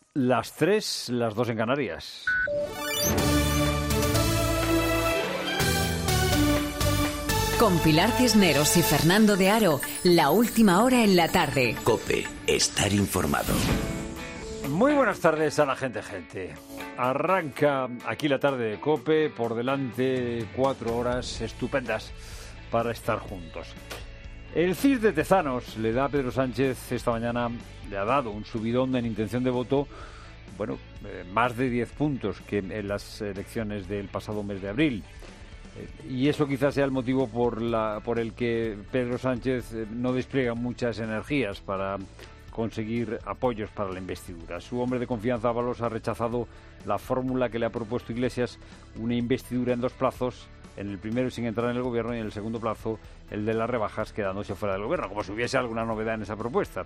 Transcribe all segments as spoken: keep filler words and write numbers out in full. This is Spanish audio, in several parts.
Las tres, las dos en Canarias. Con Pilar Cisneros y Fernando de Aro, la última hora en la tarde. COPE, estar informado. Muy buenas tardes a la gente, gente. Arranca aquí la tarde de COPE, por delante cuatro horas estupendas para estar juntos. El C I S de Tezanos le da a Pedro Sánchez esta mañana, le ha dado un subidón en intención de voto, bueno, eh, más de diez puntos que en las elecciones del pasado mes de abril. Eh, y eso quizás sea el motivo por, la, por el que Pedro Sánchez eh, no despliega muchas energías para conseguir apoyos para la investidura. Su hombre de confianza, Ábalos, ha rechazado la fórmula que le ha propuesto Iglesias, una investidura en dos plazos, en el primero sin entrar en el gobierno y en el segundo plazo el de las rebajas quedándose fuera del gobierno, como si hubiese alguna novedad en esa propuesta,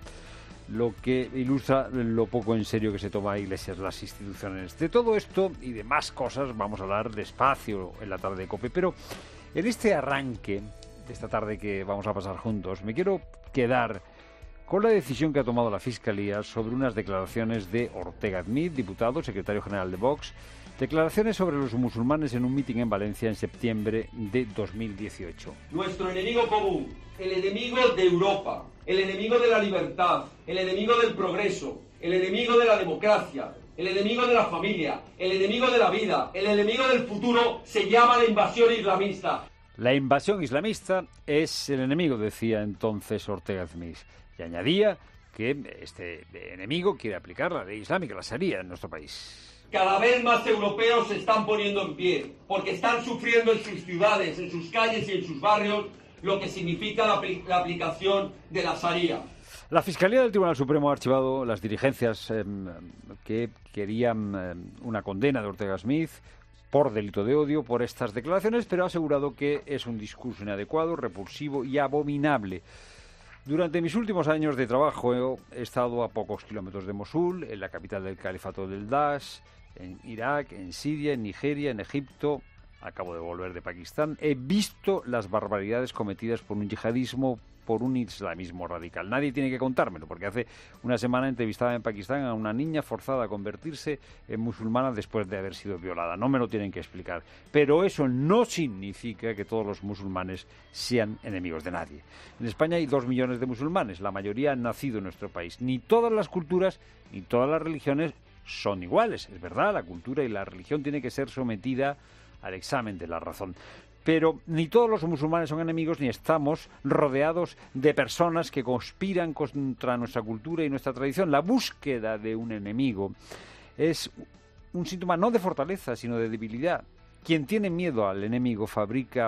lo que ilustra lo poco en serio que se toma Iglesias las instituciones. De todo esto y de más cosas vamos a hablar despacio en la tarde de COPE, pero en este arranque de esta tarde que vamos a pasar juntos me quiero quedar con la decisión que ha tomado la Fiscalía sobre unas declaraciones de Ortega Smith, diputado, secretario general de Vox, declaraciones sobre los musulmanes en un mitin en Valencia en septiembre de dos mil dieciocho. Nuestro enemigo común, el enemigo de Europa, el enemigo de la libertad, el enemigo del progreso, el enemigo de la democracia, el enemigo de la familia, el enemigo de la vida, el enemigo del futuro, se llama la invasión islamista. La invasión islamista es el enemigo, decía entonces Ortega Smith, y añadía que este enemigo quiere aplicar la ley islámica, la Sharia, en nuestro país. Cada vez más europeos se están poniendo en pie, porque están sufriendo en sus ciudades, en sus calles y en sus barrios lo que significa la, apl- la aplicación de la Sharia. La Fiscalía del Tribunal Supremo ha archivado las diligencias eh, que querían eh, una condena de Ortega Smith por delito de odio por estas declaraciones, pero ha asegurado que es un discurso inadecuado, repulsivo y abominable. Durante mis últimos años de trabajo he estado a pocos kilómetros de Mosul, en la capital del califato del Daesh, en Irak, en Siria, en Nigeria, en Egipto. Acabo de volver de Pakistán. He visto las barbaridades cometidas por un yihadismo, por un islamismo radical. Nadie tiene que contármelo, porque hace una semana entrevistaba en Pakistán a una niña forzada a convertirse en musulmana después de haber sido violada. No me lo tienen que explicar. Pero eso no significa que todos los musulmanes sean enemigos de nadie. En España hay dos millones de musulmanes. La mayoría han nacido en nuestro país. Ni todas las culturas, ni todas las religiones son iguales. Es verdad, la cultura y la religión tienen que ser sometida al examen de la razón. Pero ni todos los musulmanes son enemigos, ni estamos rodeados de personas que conspiran contra nuestra cultura y nuestra tradición. La búsqueda de un enemigo es un síntoma no de fortaleza, sino de debilidad. Quien tiene miedo al enemigo fabrica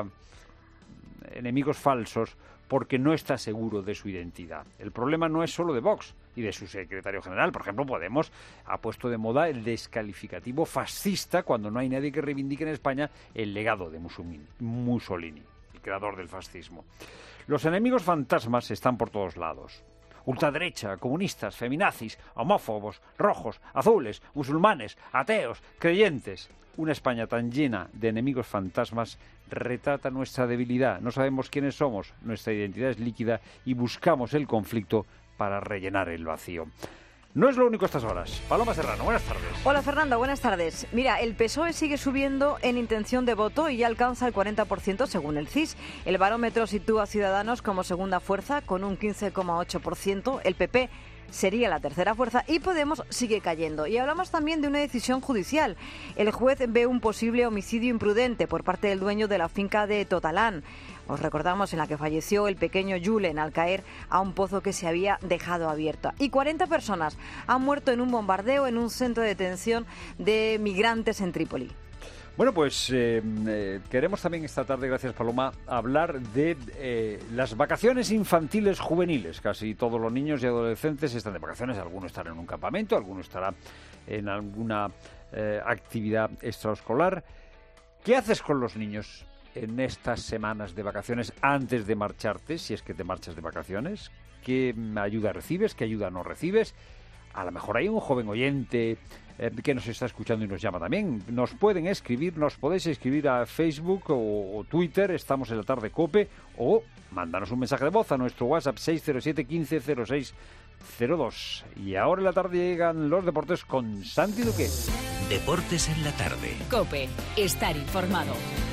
enemigos falsos porque no está seguro de su identidad. El problema no es solo de Vox y de su secretario general. Por ejemplo, Podemos ha puesto de moda el descalificativo fascista cuando no hay nadie que reivindique en España el legado de Mussolini, el creador del fascismo. Los enemigos fantasmas están por todos lados. Ultraderecha, comunistas, feminazis, homófobos, rojos, azules, musulmanes, ateos, creyentes. Una España tan llena de enemigos fantasmas retrata nuestra debilidad. No sabemos quiénes somos, nuestra identidad es líquida y buscamos el conflicto para rellenar el vacío. No es lo único a estas horas. Paloma Serrano, buenas tardes. Hola Fernando, buenas tardes. Mira, el P S O E sigue subiendo en intención de voto y ya alcanza el cuarenta por ciento según el C I S. El barómetro sitúa a Ciudadanos como segunda fuerza con un quince coma ocho por ciento. El P P sería la tercera fuerza y Podemos sigue cayendo. Y hablamos también de una decisión judicial. El juez ve un posible homicidio imprudente por parte del dueño de la finca de Totalán. Os recordamos, en la que falleció el pequeño Julen al caer a un pozo que se había dejado abierto. Y cuarenta personas han muerto en un bombardeo en un centro de detención de migrantes en Trípoli. Bueno, pues eh, eh, queremos también esta tarde, gracias Paloma, hablar de eh, las vacaciones infantiles juveniles. Casi todos los niños y adolescentes están de vacaciones, algunos estarán en un campamento, algunos estarán en alguna eh, actividad extraescolar. ¿Qué haces con los niños en estas semanas de vacaciones antes de marcharte, si es que te marchas de vacaciones? ¿Qué ayuda recibes? ¿Qué ayuda no recibes? A lo mejor hay un joven oyente eh, que nos está escuchando y nos llama también. Nos pueden escribir, nos podéis escribir a Facebook o, o Twitter, estamos en la tarde COPE, o mandanos un mensaje de voz a nuestro WhatsApp seis cero siete, quince cero seis cero dos. Y ahora en la tarde llegan los deportes con Santi Duque. Deportes en la tarde. COPE. Estar informado.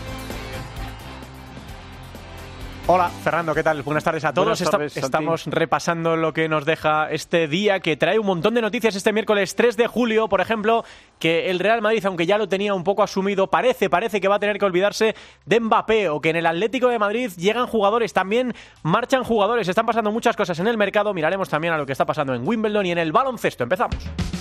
Hola, Fernando, ¿qué tal? Buenas tardes a todos. Buenas tardes, Esta- estamos repasando lo que nos deja este día, que trae un montón de noticias este miércoles tres de julio, por ejemplo, que el Real Madrid, aunque ya lo tenía un poco asumido, parece, parece que va a tener que olvidarse de Mbappé, o que en el Atlético de Madrid llegan jugadores, también marchan jugadores, están pasando muchas cosas en el mercado. Miraremos también a lo que está pasando en Wimbledon y en el baloncesto. Empezamos.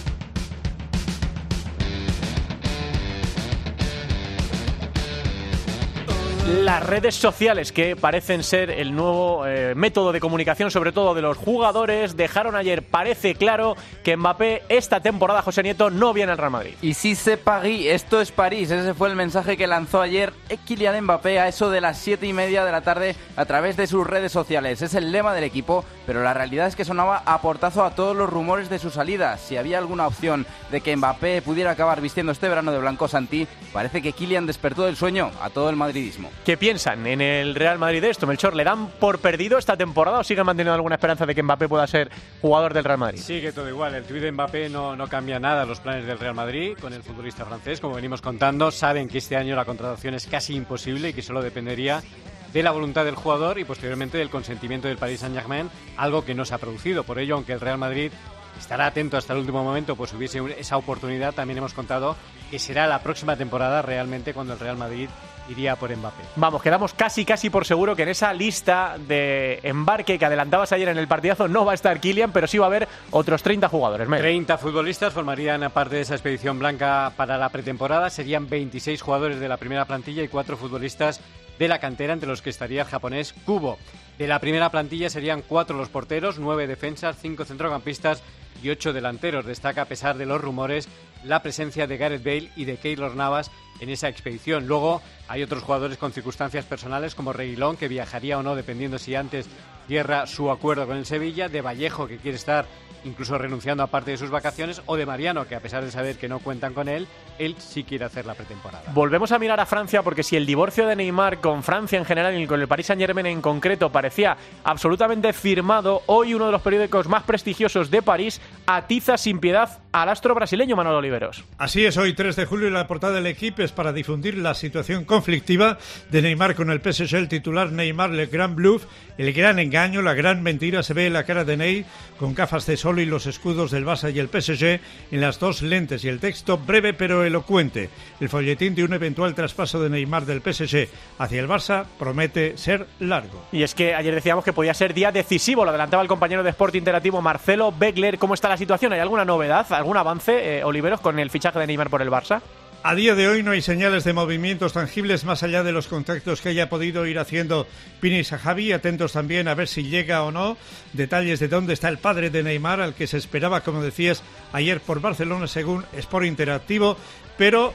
Las redes sociales, que parecen ser el nuevo eh, método de comunicación, sobre todo de los jugadores, dejaron ayer, parece claro, que Mbappé esta temporada, José Nieto, no viene al Real Madrid. Y si c'est Paris, esto es París. Ese fue el mensaje que lanzó ayer Kylian Mbappé a eso de las siete y media de la tarde a través de sus redes sociales. Es el lema del equipo, pero la realidad es que sonaba a portazo a todos los rumores de su salida. Si había alguna opción de que Mbappé pudiera acabar vistiendo este verano de blanco Santi, parece que Kylian despertó del sueño a todo el madridismo. ¿Qué piensan en el Real Madrid de esto, Melchor? ¿Le dan por perdido esta temporada o siguen manteniendo alguna esperanza de que Mbappé pueda ser jugador del Real Madrid? Sigue todo igual. El tuit de Mbappé no, no cambia nada los planes del Real Madrid con el futbolista francés. Como venimos contando, saben que este año la contratación es casi imposible y que solo dependería de la voluntad del jugador y posteriormente del consentimiento del Paris Saint-Germain, algo que no se ha producido. Por ello, aunque el Real Madrid estará atento hasta el último momento, pues hubiese esa oportunidad, también hemos contado que será la próxima temporada realmente cuando el Real Madrid iría por Mbappé. Vamos, quedamos casi casi por seguro que en esa lista de embarque que adelantabas ayer en el partidazo no va a estar Kylian, pero sí va a haber otros treinta jugadores. Mel. treinta futbolistas formarían parte de esa expedición blanca para la pretemporada. Serían veintiséis jugadores de la primera plantilla y cuatro futbolistas de la cantera, entre los que estaría el japonés Kubo. De la primera plantilla serían cuatro los porteros, nueve defensas, cinco centrocampistas y ocho delanteros. Destaca, a pesar de los rumores, la presencia de Gareth Bale y de Keylor Navas en esa expedición. Luego hay otros jugadores con circunstancias personales, como Reguilón, que viajaría o no dependiendo si antes cierra su acuerdo con el Sevilla, de Vallejo, que quiere estar incluso renunciando a parte de sus vacaciones, o de Mariano, que a pesar de saber que no cuentan con él, él sí quiere hacer la pretemporada. Volvemos a mirar a Francia, porque si el divorcio de Neymar con Francia en general y con el Paris Saint-Germain en concreto parecía absolutamente firmado, hoy uno de los periódicos más prestigiosos de París atiza sin piedad al astro brasileño Manolo Oliveros. Así es, hoy tres de julio la portada del Equipo es para difundir la situación conflictiva de Neymar con el P S G. El titular: Neymar, le grand bluff, el gran engaño, la gran mentira. Se ve en la cara de Ney con gafas de sol y los escudos del Barça y el P S G en las dos lentes, y el texto breve pero elocuente. El folletín de un eventual traspaso de Neymar del P S G hacia el Barça promete ser largo. Y es que ayer decíamos que podía ser día decisivo, lo adelantaba el compañero de Sport Interactivo Marcelo Beckler. ¿Cómo está la situación? ¿Hay alguna novedad, algún avance, eh, Oliveros, con el fichaje de Neymar por el Barça? A día de hoy no hay señales de movimientos tangibles más allá de los contactos que haya podido ir haciendo Pini Sahabi. Atentos también a ver si llega o no detalles de dónde está el padre de Neymar, al que se esperaba, como decías, ayer por Barcelona, según Sport Interactivo, pero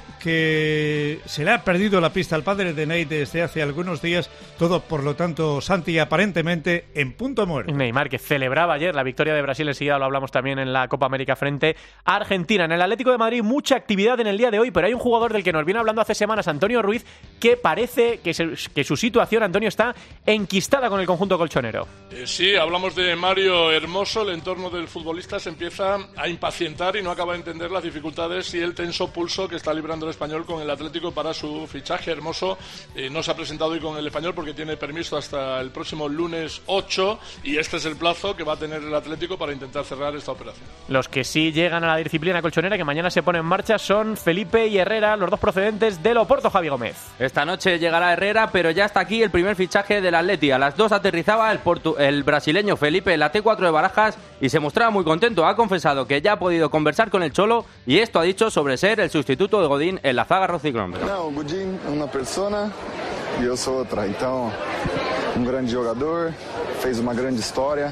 que se le ha perdido la pista al padre de Ney desde hace algunos días. Todo, por lo tanto, Santi, aparentemente en punto muerto. Neymar, que celebraba ayer la victoria de Brasil, enseguida lo hablamos también en la Copa América frente a Argentina. En el Atlético de Madrid mucha actividad en el día de hoy, pero hay un jugador del que nos viene hablando hace semanas, Antonio Ruiz, que parece que, se, que su situación, Antonio, está enquistada con el conjunto colchonero. Eh, sí, hablamos de Mario Hermoso. El entorno del futbolista se empieza a impacientar y no acaba de entender las dificultades y el tenso pulso que está librando el español con el Atlético para su fichaje. Hermoso eh, no se ha presentado hoy con el español porque tiene permiso hasta el próximo lunes ocho, y este es el plazo que va a tener el Atlético para intentar cerrar esta operación. Los que sí llegan a la disciplina colchonera, que mañana se pone en marcha, son Felipe y Herrera, los dos procedentes del Oporto. Javi Gómez. Esta noche llegará Herrera, pero ya está aquí el primer fichaje del Atleti. A las dos aterrizaba el, portu- el brasileño Felipe en la T cuatro de Barajas y se mostraba muy contento. Ha confesado que ya ha podido conversar con el Cholo y esto ha dicho sobre ser el sustituto de Godín en la zaga rojicrón. No, Godín es una persona y yo soy otra. Entonces, un gran jugador, fez una gran historia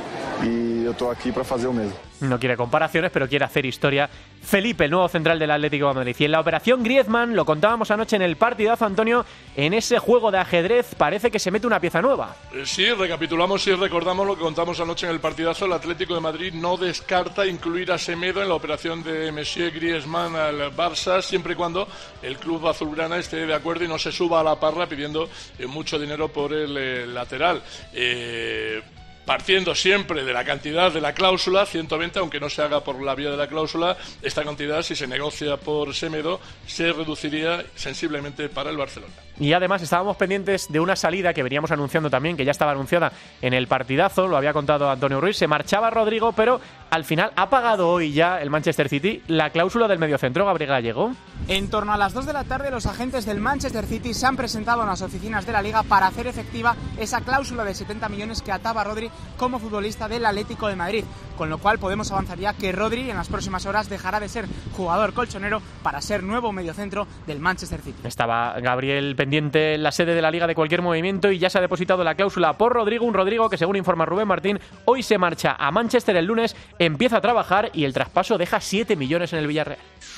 y yo estoy aquí para hacer lo mismo. No quiere comparaciones, pero quiere hacer historia. Felipe, el nuevo central del Atlético de Madrid. Y en la operación Griezmann, lo contábamos anoche en el partidazo, Antonio, en ese juego de ajedrez parece que se mete una pieza nueva. Eh, sí, recapitulamos y recordamos lo que contamos anoche en el partidazo. El Atlético de Madrid no descarta incluir a Semedo en la operación de Monsieur Griezmann al Barça, siempre y cuando el club azulgrana esté de acuerdo y no se suba a la parra pidiendo eh, mucho dinero por el eh, lateral. Eh... partiendo siempre de la cantidad de la cláusula, ciento veinte, aunque no se haga por la vía de la cláusula, esta cantidad, si se negocia por Semedo, se reduciría sensiblemente para el Barcelona. Y además estábamos pendientes de una salida que veníamos anunciando también, que ya estaba anunciada en el partidazo, lo había contado Antonio Ruiz, se marchaba Rodrigo, pero al final ha pagado hoy ya el Manchester City la cláusula del mediocentro, Gabriel Gallego. En torno a las dos de la tarde, los agentes del Manchester City se han presentado en las oficinas de la Liga para hacer efectiva esa cláusula de setenta millones que ataba a Rodri como futbolista del Atlético de Madrid, con lo cual podemos avanzar ya que Rodri en las próximas horas dejará de ser jugador colchonero para ser nuevo mediocentro del Manchester City. Estaba Gabriel pendiente en la sede de la Liga de cualquier movimiento y ya se ha depositado la cláusula por Rodrigo, un Rodrigo que, según informa Rubén Martín, hoy se marcha a Manchester el lunes, empieza a trabajar y el traspaso deja siete millones en el Villarreal.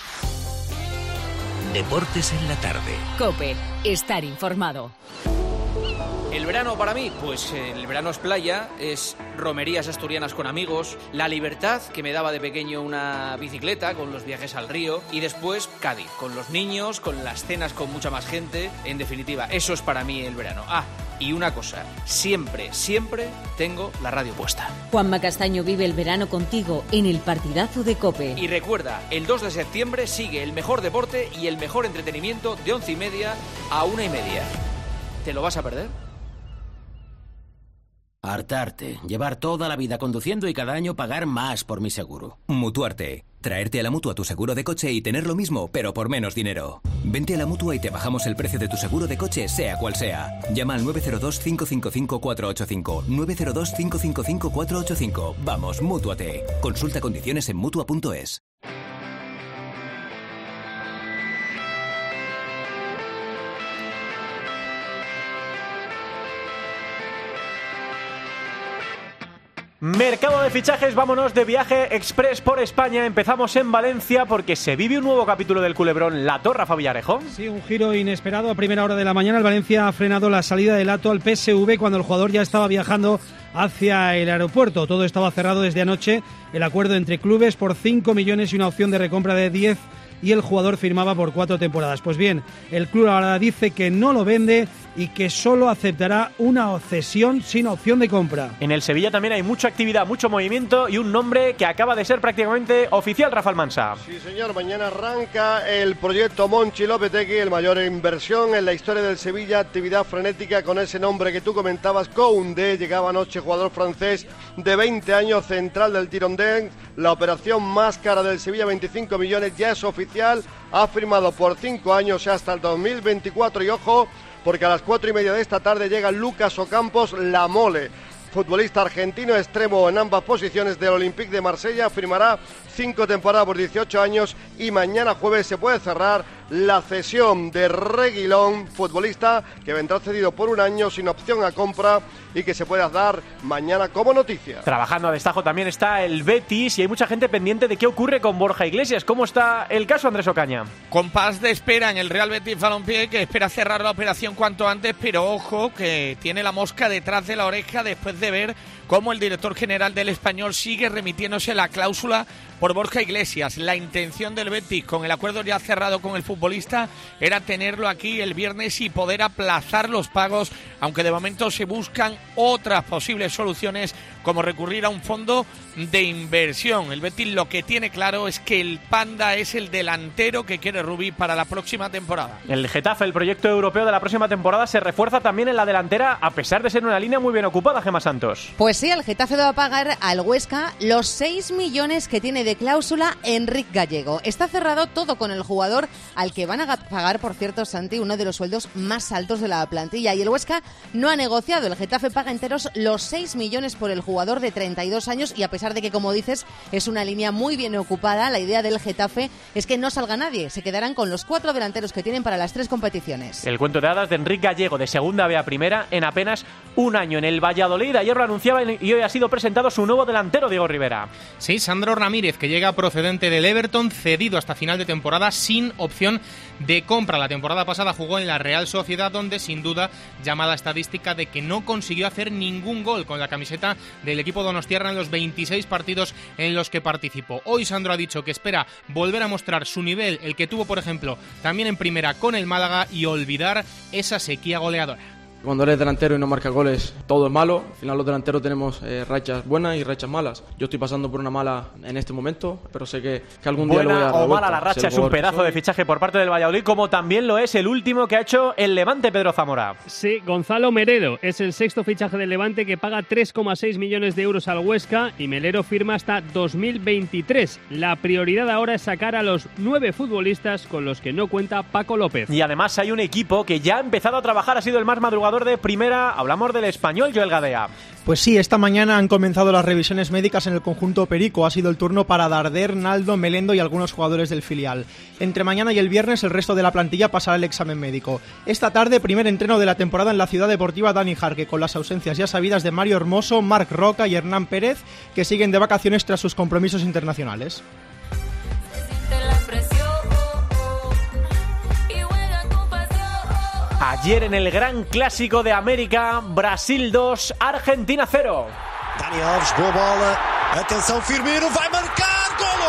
Deportes en la tarde. COPE. Estar informado. El verano para mí, pues el verano es playa, es romerías asturianas con amigos, la libertad que me daba de pequeño una bicicleta con los viajes al río y después Cádiz, con los niños, con las cenas con mucha más gente, en definitiva, eso es para mí el verano. Ah, y una cosa, siempre, siempre tengo la radio puesta. Juanma Castaño vive el verano contigo en el partidazo de COPE. Y recuerda, el dos de septiembre sigue el mejor deporte y el mejor entretenimiento de once y media a una y media. ¿Te lo vas a perder? Hartarte, llevar toda la vida conduciendo y cada año pagar más por mi seguro. Mutuarte, traerte a la Mutua tu seguro de coche y tener lo mismo, pero por menos dinero. Vente a la Mutua y te bajamos el precio de tu seguro de coche, sea cual sea. Llama al nueve cero dos, cinco cinco cinco, cuatro ocho cinco, nueve cero dos, cinco cinco cinco, cuatro ocho cinco. Vamos, Mútuate. Consulta condiciones en Mutua punto es. Mercado de fichajes, vámonos de viaje express por España. Empezamos en Valencia porque se vive un nuevo capítulo del culebrón Lato, Rafa Villarejo. Sí, un giro inesperado a primera hora de la mañana. El Valencia ha frenado la salida de Lato al P S V cuando el jugador ya estaba viajando hacia el aeropuerto. Todo estaba cerrado desde anoche. El acuerdo entre clubes por cinco millones y una opción de recompra de diez y el jugador firmaba por cuatro temporadas. Pues bien, el club ahora dice que no lo vende y que solo aceptará una cesión sin opción de compra. En el Sevilla también hay mucha actividad, mucho movimiento y un nombre que acaba de ser prácticamente oficial, Rafa Almansa. Sí, señor, mañana arranca el proyecto Monchi Lopetegui, el mayor inversión en la historia del Sevilla, actividad frenética con ese nombre que tú comentabas, Koundé, llegaba anoche, jugador francés de veinte años, central del Girondins, la operación más cara del Sevilla, veinticinco millones, ya es oficial, ha firmado por cinco años hasta el dos mil veinticuatro y ojo, porque a las cuatro y media de esta tarde llega Lucas Ocampos, la mole, futbolista argentino extremo en ambas posiciones del Olympique de Marsella, firmará cinco temporadas por dieciocho años y mañana jueves se puede cerrar la cesión de Reguilón, futbolista que vendrá cedido por un año sin opción a compra y que se pueda dar mañana como noticia. Trabajando a destajo también está el Betis y hay mucha gente pendiente de qué ocurre con Borja Iglesias. ¿Cómo está el caso, Andrés Ocaña? Compás de espera en el Real Betis Balompié, que espera cerrar la operación cuanto antes, pero ojo que tiene la mosca detrás de la oreja después de ver cómo el director general del Español sigue remitiéndose la cláusula por Borja Iglesias. La intención del Betis, con el acuerdo ya cerrado con el futbolista, era tenerlo aquí el viernes y poder aplazar los pagos, aunque de momento se buscan otras posibles soluciones, como recurrir a un fondo de inversión. El Betis lo que tiene claro es que el Panda es el delantero que quiere Rubí para la próxima temporada. El Getafe, el proyecto europeo de la próxima temporada, se refuerza también en la delantera, a pesar de ser una línea muy bien ocupada, Gemma Santos. Pues sí, el Getafe va a pagar al Huesca los seis millones que tiene de cláusula Enric Gallego. Está cerrado todo con el jugador, al que van a pagar, por cierto, Santi, uno de los sueldos más altos de la plantilla. Y el Huesca no ha negociado. El Getafe paga enteros los seis millones por el jugador de treinta y dos años y a pesar de que, como dices, es una línea muy bien ocupada, la idea del Getafe es que no salga nadie. Se quedarán con los cuatro delanteros que tienen para las tres competiciones. El cuento de hadas de Enric Gallego, de segunda B a primera, en apenas un año en el Valladolid. Ayer lo anunciaba y hoy ha sido presentado su nuevo delantero, Diego Rivera. Sí, Sandro Ramírez, que llega procedente del Everton, cedido hasta final de temporada sin opción de compra. La temporada pasada jugó en la Real Sociedad, donde sin duda llama la estadística de que no consiguió hacer ningún gol con la camiseta del equipo donostiarra en los veintiséis partidos en los que participó. Hoy Sandro ha dicho que espera volver a mostrar su nivel, el que tuvo, por ejemplo, también en primera con el Málaga, y olvidar esa sequía goleadora. Cuando eres delantero y no marcas goles, todo es malo. Al final los delanteros tenemos eh, rachas buenas y rachas malas. Yo estoy pasando por una mala en este momento, pero sé que, que algún día Buena lo voy a dar o vuelta. mala la racha, Si es un pedazo de fichaje por parte del Valladolid, como también lo es el último que ha hecho el Levante, Pedro Zamora. Sí, Gonzalo Meredo es el sexto fichaje del Levante, que paga tres coma seis millones de euros al Huesca, y Melero firma hasta dos mil veintitrés. La prioridad ahora es sacar a los nueve futbolistas con los que no cuenta Paco López. Y además hay un equipo que ya ha empezado a trabajar, ha sido el más madrugador de primera. Hablamos del Español, Joel Gadea. Pues sí, esta mañana han comenzado las revisiones médicas en el conjunto perico. Ha sido el turno para Darder, Naldo, Melendo y algunos jugadores del filial. Entre mañana y el viernes el resto de la plantilla pasará el examen médico. Esta tarde, primer entreno de la temporada en la ciudad deportiva Dani Jarque, con las ausencias ya sabidas de Mario Hermoso, Marc Roca y Hernán Pérez, que siguen de vacaciones tras sus compromisos internacionales. Ayer en el Gran Clásico de América, Brasil dos, Argentina cero. Dani Alves, boa bola. Atenção, Firmino vai marcar.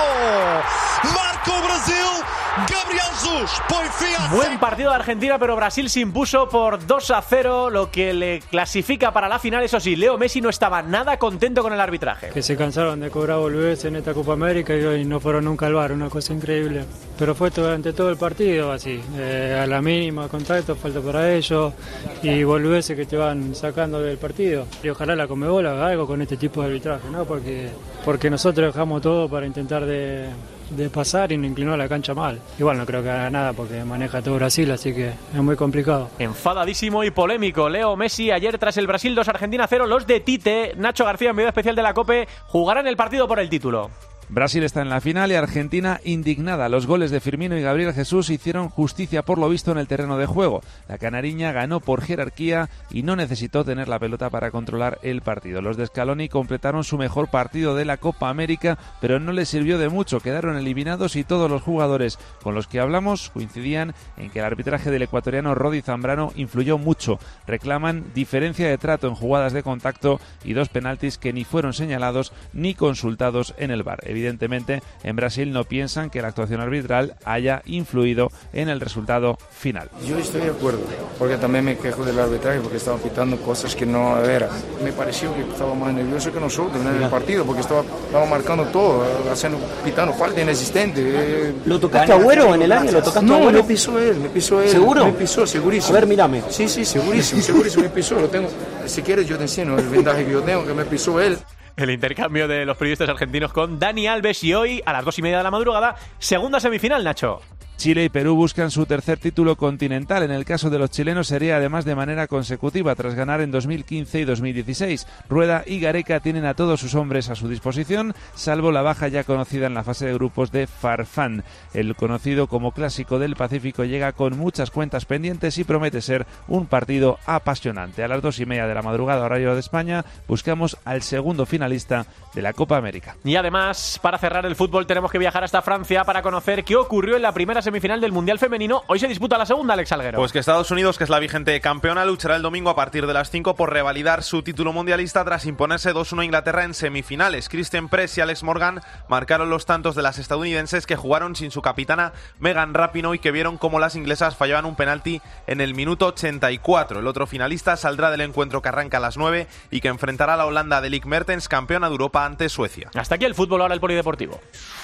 Golo! Marca o Brasil. Gabriel Jesus põe fin a... Buen partido de Argentina, pero Brasil se impuso por dos a cero, lo que le clasifica para la final. Eso sí, Leo Messi no estaba nada contento con el arbitraje. Que se cansaron de cobrar boludez en esta Copa América y no fueron nunca al V A R, una cosa increíble. Pero fue durante todo el partido así, eh, a la mínima contacto, falta para ellos y boludeces que te van sacando del partido. Y ojalá la Conmebol haga algo con este tipo de arbitraje, ¿no? Porque, porque nosotros dejamos todo para intentar de... de pasar y no inclinó la cancha mal. Igual no creo que haga nada porque maneja todo Brasil, así que es muy complicado. Enfadadísimo y polémico Leo Messi ayer tras el Brasil dos, Argentina cero. Los de Tite, Nacho García en video especial de la COPE, jugarán el partido por el título. Brasil está en la final y Argentina indignada. Los goles de Firmino y Gabriel Jesús hicieron justicia por lo visto en el terreno de juego. La canariña ganó por jerarquía y no necesitó tener la pelota para controlar el partido. Los de Scaloni completaron su mejor partido de la Copa América, pero no les sirvió de mucho. Quedaron eliminados y todos los jugadores con los que hablamos coincidían en que el arbitraje del ecuatoriano Rodi Zambrano influyó mucho. Reclaman diferencia de trato en jugadas de contacto y dos penaltis que ni fueron señalados ni consultados en el V A R. Evidentemente, en Brasil no piensan que la actuación arbitral haya influido en el resultado final. Yo estoy de acuerdo, porque también me quejo del arbitraje, porque estaban pitando cosas que no eran. Me pareció que estaba más nervioso que nosotros en el partido, porque estaba, estaba marcando todo, haciendo, pitando falta inexistente. ¿Lo tocaste a Agüero en el área? ¿Lo tocaste no, a Agüero? No, me pisó él, me pisó él. ¿Seguro? Me pisó, segurísimo. A ver, mírame. Sí, sí, segurísimo, segurísimo, me pisó. Lo tengo. Si quieres yo te enseño el vendaje que yo tengo, que me pisó él. El intercambio de los periodistas argentinos con Dani Alves y hoy, a las dos y media de la madrugada, segunda semifinal, Nacho. Chile y Perú buscan su tercer título continental. En el caso de los chilenos sería además de manera consecutiva tras ganar en dos mil quince y dos mil dieciséis. Rueda y Gareca tienen a todos sus hombres a su disposición, salvo la baja ya conocida en la fase de grupos de Farfán. El conocido como Clásico del Pacífico llega con muchas cuentas pendientes y promete ser un partido apasionante. A las dos y media de la madrugada, horario de España, buscamos al segundo finalista de la Copa América. Y además, para cerrar el fútbol, tenemos que viajar hasta Francia para conocer qué ocurrió en la primera semifinal del Mundial Femenino. Hoy se disputa la segunda, Alex Alguero. Pues que Estados Unidos, que es la vigente campeona, luchará el domingo a partir de las cinco por revalidar su título mundialista tras imponerse dos uno a Inglaterra en semifinales. Kristen Press y Alex Morgan marcaron los tantos de las estadounidenses, que jugaron sin su capitana Megan Rapinoe y que vieron cómo las inglesas fallaban un penalti en el minuto ochenta y cuatro. El otro finalista saldrá del encuentro que arranca a las nueve y que enfrentará a la Holanda de Lick Mertens, campeona de Europa ante Suecia. Hasta aquí el fútbol, ahora el polideportivo.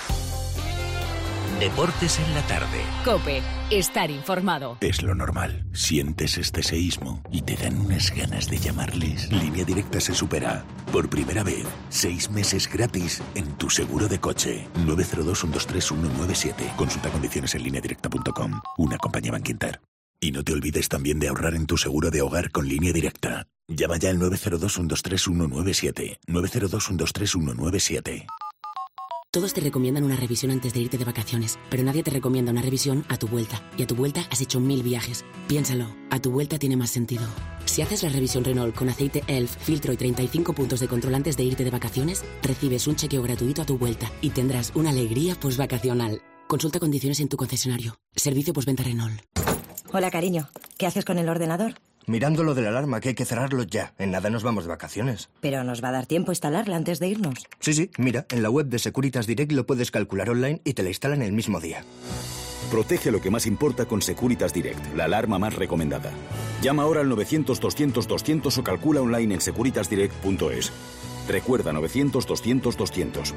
Deportes en la tarde. COPE. Estar informado. Es lo normal. Sientes este seísmo y te dan unas ganas de llamarles. Línea Directa se supera. Por primera vez, seis meses gratis en tu seguro de coche. nueve cero dos, uno dos tres, uno nueve siete. Consulta condiciones en línea directa punto com. Una compañía Bankinter. Y no te olvides también de ahorrar en tu seguro de hogar con Línea Directa. Llama ya al nueve cero dos, uno dos tres, uno nueve siete. nueve cero dos, uno dos tres, uno nueve siete. Todos te recomiendan una revisión antes de irte de vacaciones, pero nadie te recomienda una revisión a tu vuelta. Y a tu vuelta has hecho mil viajes. Piénsalo, a tu vuelta tiene más sentido. Si haces la revisión Renault con aceite E L F, filtro y treinta y cinco puntos de control antes de irte de vacaciones, recibes un chequeo gratuito a tu vuelta y tendrás una alegría posvacacional. Consulta condiciones en tu concesionario. Servicio postventa Renault. Hola, cariño. ¿Qué haces con el ordenador? Mirando lo de la alarma, que hay que cerrarlo ya. En nada nos vamos de vacaciones. Pero nos va a dar tiempo instalarla antes de irnos. Sí, sí. Mira, en la web de Securitas Direct lo puedes calcular online y te la instalan el mismo día. Protege lo que más importa con Securitas Direct, la alarma más recomendada. Llama ahora al novecientos doscientos doscientos o calcula online en securitas direct punto es. Recuerda novecientos doscientos doscientos.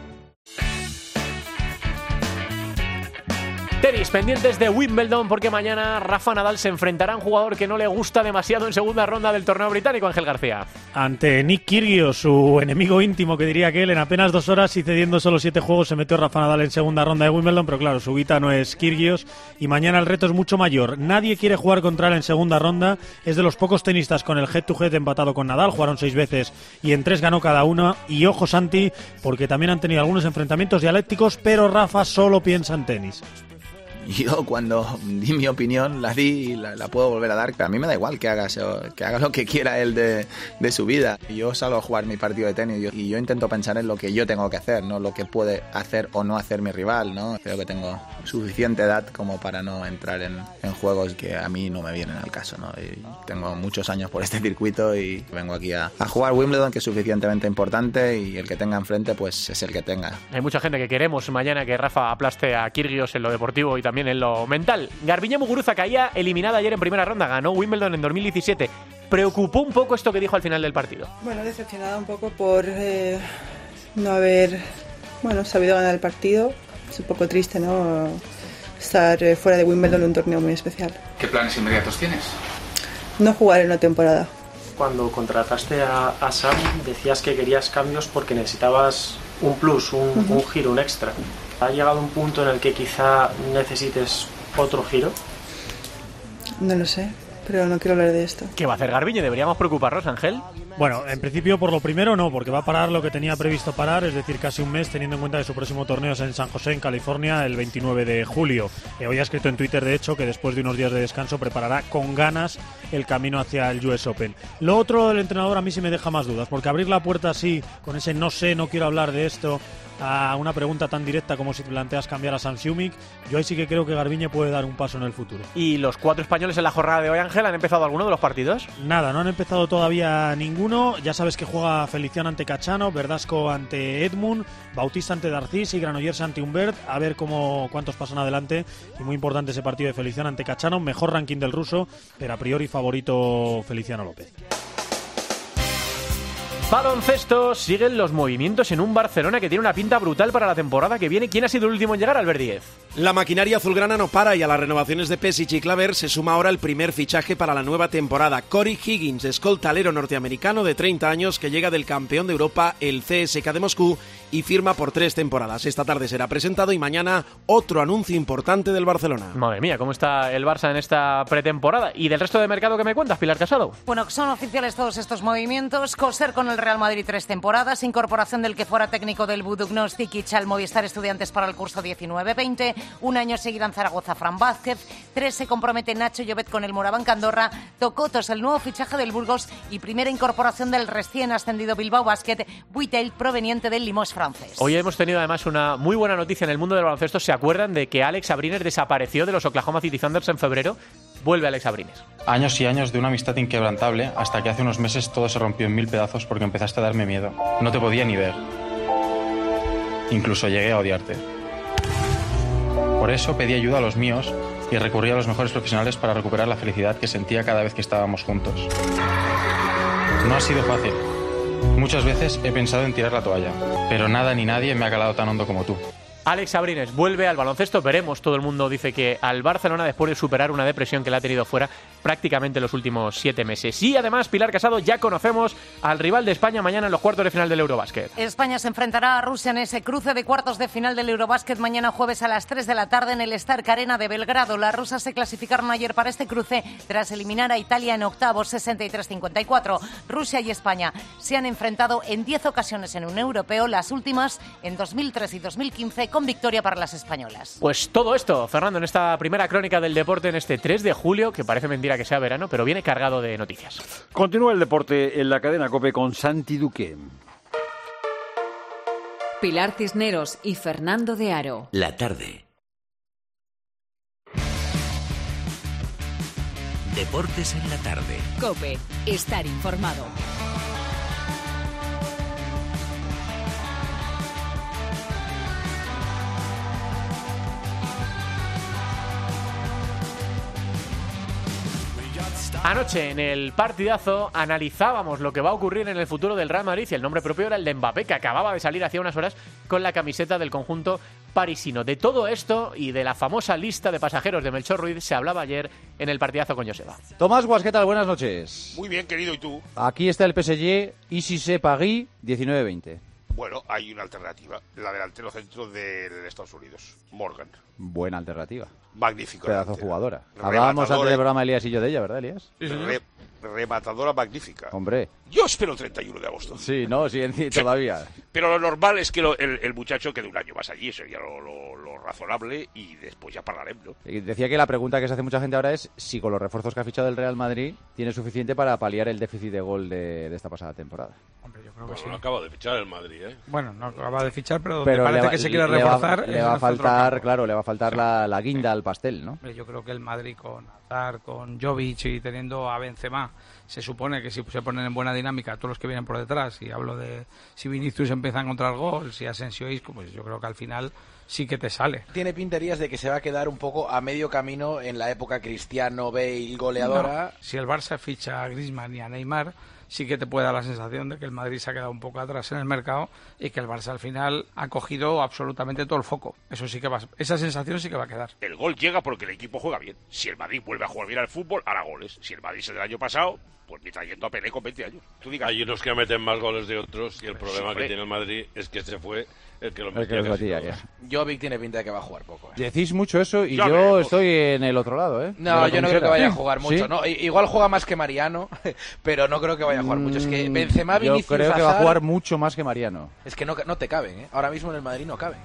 Tenis, pendientes de Wimbledon porque mañana Rafa Nadal se enfrentará a un jugador que no le gusta demasiado en segunda ronda del torneo británico, Ángel García. Ante Nick Kyrgios, su enemigo íntimo, que diría que él, en apenas dos horas y cediendo solo siete juegos se metió Rafa Nadal en segunda ronda de Wimbledon, pero claro, su guita no es Kyrgios y mañana el reto es mucho mayor. Nadie quiere jugar contra él en segunda ronda, es de los pocos tenistas con el head to head empatado con Nadal, jugaron seis veces y en tres ganó cada uno. Y ojo, Santi, porque también han tenido algunos enfrentamientos dialécticos, pero Rafa solo piensa en tenis. Yo cuando di mi opinión la di y la, la puedo volver a dar, pero a mí me da igual que haga, que haga lo que quiera él de, de su vida. Yo salgo a jugar mi partido de tenis y yo, y yo intento pensar en lo que yo tengo que hacer, no lo que puede hacer o no hacer mi rival, ¿no? Creo que tengo suficiente edad como para no entrar en, en juegos que a mí no me vienen al caso, ¿no? Y tengo muchos años por este circuito y vengo aquí a, a jugar Wimbledon, que es suficientemente importante, y el que tenga enfrente pues es el que tenga. Hay mucha gente que queremos mañana que Rafa aplaste a Kyrgios en lo deportivo y también en lo mental. Garbiñe Muguruza caía eliminada ayer en primera ronda, ganó Wimbledon en dos mil diecisiete. ¿Preocupó un poco esto que dijo al final del partido? Bueno, decepcionada un poco por eh, no haber bueno, sabido ganar el partido. Es un poco triste, ¿no? Estar eh, fuera de Wimbledon en un torneo muy especial. ¿Qué planes inmediatos tienes? No jugar en una temporada. Cuando contrataste a, a Sam decías que querías cambios porque necesitabas un plus, un, uh-huh. un giro, un extra. ¿Ha llegado un punto en el que quizá necesites otro giro? No lo sé, pero no quiero hablar de esto. ¿Qué va a hacer Garbiñe? ¿Deberíamos preocuparnos, Ángel? Bueno, en principio por lo primero no, porque va a parar lo que tenía previsto parar, es decir, casi un mes, teniendo en cuenta que su próximo torneo es en San José, en California, el veintinueve de julio. Eh, hoy ha escrito en Twitter, de hecho, que después de unos días de descanso preparará con ganas el camino hacia el U S Open. Lo otro del entrenador a mí sí me deja más dudas, porque abrir la puerta así, con ese no sé, no quiero hablar de esto, a una pregunta tan directa como si planteas cambiar a Sam Siumik, yo ahí sí que creo que Garbiñe puede dar un paso en el futuro. ¿Y los cuatro españoles en la jornada de hoy, Ángel, han empezado alguno de los partidos? Nada, no han empezado todavía ninguno. Ya sabes que juega Feliciano ante Cachano, Verdasco ante Edmund, Bautista ante Darcís y Granollers ante Humbert. A ver cómo cuántos pasan adelante. Y muy importante ese partido de Feliciano ante Cachano. Mejor ranking del ruso, pero a priori favorito Feliciano López. Baloncesto, siguen los movimientos en un Barcelona que tiene una pinta brutal para la temporada que viene. ¿Quién ha sido el último en llegar, Albert Díez? La maquinaria azulgrana no para y a las renovaciones de Pesic y Claver se suma ahora el primer fichaje para la nueva temporada. Corey Higgins, escoltalero norteamericano de treinta años que llega del campeón de Europa, el C S K de Moscú, y firma por tres temporadas. Esta tarde será presentado y mañana otro anuncio importante del Barcelona. Madre mía, ¿cómo está el Barça en esta pretemporada? ¿Y del resto de mercado que me cuentas, Pilar Casado? Bueno, son oficiales todos estos movimientos. Coser con el Real Madrid tres temporadas, incorporación del que fuera técnico del Budućnost Iquić al Movistar Estudiantes para el curso diecinueve veinte, un año seguirá en Zaragoza Fran Vázquez, tres se compromete Nacho Llobet con el Morabanc Andorra, Tocotos el nuevo fichaje del Burgos y primera incorporación del recién ascendido Bilbao Basket, Buitel proveniente del Limoges francés. Hoy hemos tenido además una muy buena noticia en el mundo del baloncesto. ¿Se acuerdan de que Alex Abrines desapareció de los Oklahoma City Thunders en febrero? Vuelve Alex Abrines. Años y años de una amistad inquebrantable hasta que hace unos meses todo se rompió en mil pedazos porque empezaste a darme miedo. No te podía ni ver. Incluso llegué a odiarte. Por eso pedí ayuda a los míos y recurrí a los mejores profesionales para recuperar la felicidad que sentía cada vez que estábamos juntos. No ha sido fácil. Muchas veces he pensado en tirar la toalla, pero nada ni nadie me ha calado tan hondo como tú. Alex Abrines vuelve al baloncesto, veremos, todo el mundo dice que al Barcelona después de superar una depresión que le ha tenido fuera prácticamente los últimos siete meses. Y además, Pilar Casado, ya conocemos al rival de España mañana en los cuartos de final del Eurobásquet. España se enfrentará a Rusia en ese cruce de cuartos de final del Eurobásquet mañana jueves a las tres de la tarde en el Stark Arena de Belgrado. Las rusas se clasificaron ayer para este cruce tras eliminar a Italia en octavos sesenta y tres cincuenta y cuatro. Rusia y España se han enfrentado en diez ocasiones en un europeo, las últimas en dos mil tres y dos mil quince con victoria para las españolas. Pues todo esto, Fernando, en esta primera crónica del deporte en este tres de julio, que parece mentira que sea verano, pero viene cargado de noticias. Continúa el deporte en la cadena COPE con Santi Duque. Pilar Cisneros y Fernando de Aro. La tarde. Deportes en la tarde. COPE. Estar informado. Anoche en el partidazo analizábamos lo que va a ocurrir en el futuro del Real Madrid y el nombre propio era el de Mbappé, que acababa de salir hacía unas horas con la camiseta del conjunto parisino. De todo esto y de la famosa lista de pasajeros de Melchor Ruiz se hablaba ayer en el partidazo con Joseba. Tomás Guas, ¿qué tal? Buenas noches. Muy bien, querido, ¿y tú? Aquí está el P S G, Isise Pagui, diecinueve veinte. Bueno, hay una alternativa, la delantero centro del Estados Unidos, Morgan. Buena alternativa. Magnífico. Pedazo de jugadora. Rematadora. Hablábamos antes del programa Elías y yo de ella, ¿verdad, Elías? Sí, Re rematadora magnífica. Hombre. Yo espero el treinta y uno de agosto. Sí, no, sí, sí, todavía. Pero lo normal es que lo, el, el muchacho quede un año más allí, sería lo, lo, lo razonable, y después ya parlaremos, ¿no? Decía que la pregunta que se hace mucha gente ahora es si con los refuerzos que ha fichado el Real Madrid tiene suficiente para paliar el déficit de gol de, de esta pasada temporada. Hombre, yo creo que Bueno, sí. no acaba de fichar el Madrid, ¿eh? Bueno, no acaba de fichar, pero donde Pero parece le va, que se quiere le reforzar. Va, es le en va a el centro faltar, campo. claro, le va a faltar la, la guinda al pastel, ¿no? Hombre, yo creo que el Madrid con Hazard, con Jovic y teniendo a Benzema, se supone que si se ponen en buena dinámica todos los que vienen por detrás, y hablo de si Vinicius empieza a encontrar gol, si Asensio Isco, pues yo creo que al final sí que te sale. Tiene pinterías de que se va a quedar un poco a medio camino en la época Cristiano, Bale, goleadora. No, si el Barça ficha a Griezmann y a Neymar, sí que te puede dar la sensación de que el Madrid se ha quedado un poco atrás en el mercado y que el Barça al final ha cogido absolutamente todo el foco. Eso sí que va, esa sensación sí que va a quedar. El gol llega porque el equipo juega bien. Si el Madrid vuelve a jugar bien al fútbol, hará goles. Si el Madrid es del año pasado, pues me está yendo a Pelé con veinte años. Tú digas. Hay unos que meten más goles de otros y el problema Siempre. que tiene el Madrid es que se fue el que lo El que metía los casi metía, todos. ya. Jovic tiene pinta de que va a jugar poco. ¿eh? Decís mucho eso y Ya yo veremos. estoy en el otro lado, ¿eh? No, De la yo no creo que vaya a camiseta. jugar mucho. ¿Sí? No, I- igual juega más que Mariano, pero no creo que vaya a jugar mucho. Es que Benzema, Yo Vinicius, creo que va a Hazard, jugar mucho más que Mariano. Es que no, no te caben, ¿eh? Ahora mismo en el Madrid no caben.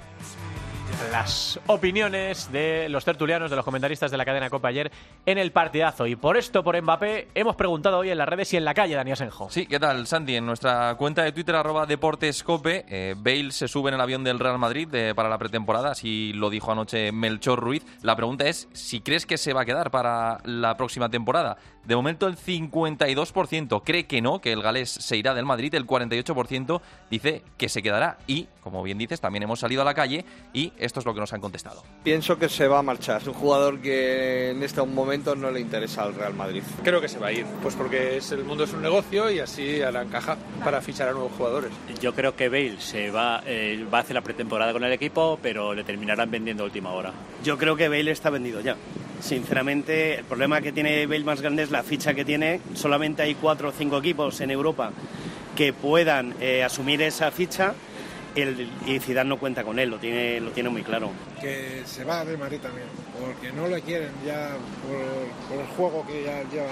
Las opiniones de los tertulianos, de los comentaristas de la cadena COPE ayer en el partidazo. Y por esto, por Mbappé, hemos preguntado hoy en las redes y en la calle, Dani Asenjo. Sí, ¿qué tal, Santi? En nuestra cuenta de Twitter, arroba deportescope, eh, Bale se sube en el avión del Real Madrid de, para la pretemporada, así lo dijo anoche Melchor Ruiz. La pregunta es si crees que se va a quedar para la próxima temporada. De momento el cincuenta y dos por ciento cree que no, que el galés se irá del Madrid, el cuarenta y ocho por ciento dice que se quedará. Y, como bien dices, también hemos salido a la calle y esto es lo que nos han contestado. Pienso que se va a marchar. Es un jugador que en este momento no le interesa al Real Madrid. Creo que se va a ir, pues porque es, el mundo es un negocio y así harán caja para fichar a nuevos jugadores. Yo creo que Bale se va, eh, va a hacer la pretemporada con el equipo, pero le terminarán vendiendo a última hora. Yo creo que Bale está vendido ya. Sinceramente, el problema que tiene Bale más grande es la ficha que tiene. Solamente hay cuatro o cinco equipos en Europa que puedan eh, asumir esa ficha. El, y Zidane no cuenta con él, lo tiene, lo tiene muy claro. Que se va de Madrid también, porque no le quieren ya por, por el juego que ya lleva.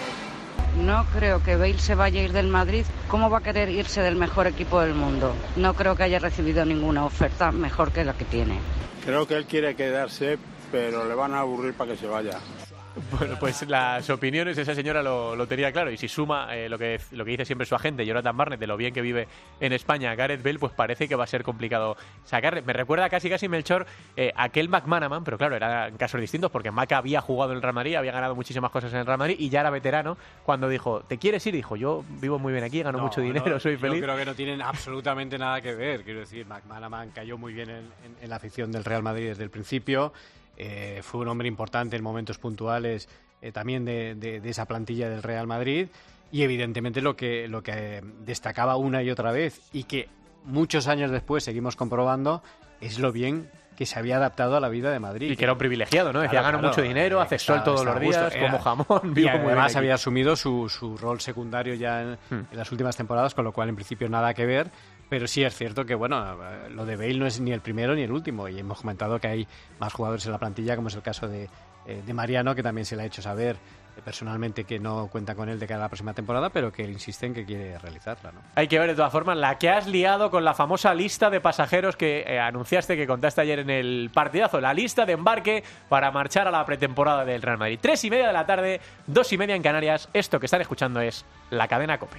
No creo que Bale se vaya a ir del Madrid. ¿Cómo va a querer irse del mejor equipo del mundo? No creo que haya recibido ninguna oferta mejor que la que tiene. Creo que él quiere quedarse, pero le van a aburrir para que se vaya. Bueno, pues las opiniones, esa señora lo, lo tenía claro. Y si suma eh, lo que lo que dice siempre su agente, Jonathan Barnett, de lo bien que vive en España, Gareth Bale, pues parece que va a ser complicado sacarle. Me recuerda casi casi Melchor eh, aquel McManaman, pero claro, eran casos distintos porque Mac había jugado en el Real Madrid, había ganado muchísimas cosas en el Real Madrid y ya era veterano. Cuando dijo, ¿te quieres ir? Dijo, yo vivo muy bien aquí, gano No, mucho dinero, no, soy feliz. Yo creo que no tienen absolutamente nada que ver. Quiero decir, McManaman cayó muy bien en, en, en la afición del Real Madrid desde el principio. Eh, fue un hombre importante en momentos puntuales eh, también de, de, de esa plantilla del Real Madrid y evidentemente lo que, lo que eh, destacaba una y otra vez y que muchos años después seguimos comprobando es lo bien que se había adaptado a la vida de Madrid. Y que era un privilegiado, ¿no? Decía, Claro, gano claro. mucho dinero, hace sol todos los días, como jamón. Y Vivo muy bien además aquí. había asumido su, su rol secundario ya en, Hmm. en las últimas temporadas, con lo cual en principio nada que ver. Pero sí es cierto que, bueno, lo de Bale no es ni el primero ni el último. Y hemos comentado que hay más jugadores en la plantilla, como es el caso de, eh, de Mariano, que también se le ha hecho saber eh, personalmente que no cuenta con él de cara a la próxima temporada, pero que él insiste en que quiere realizarla, ¿no? Hay que ver de todas formas la que has liado con la famosa lista de pasajeros que eh, anunciaste, que contaste ayer en el partidazo. La lista de embarque para marchar a la pretemporada del Real Madrid. Tres y media de la tarde, dos y media en Canarias. Esto que están escuchando es la cadena COPE.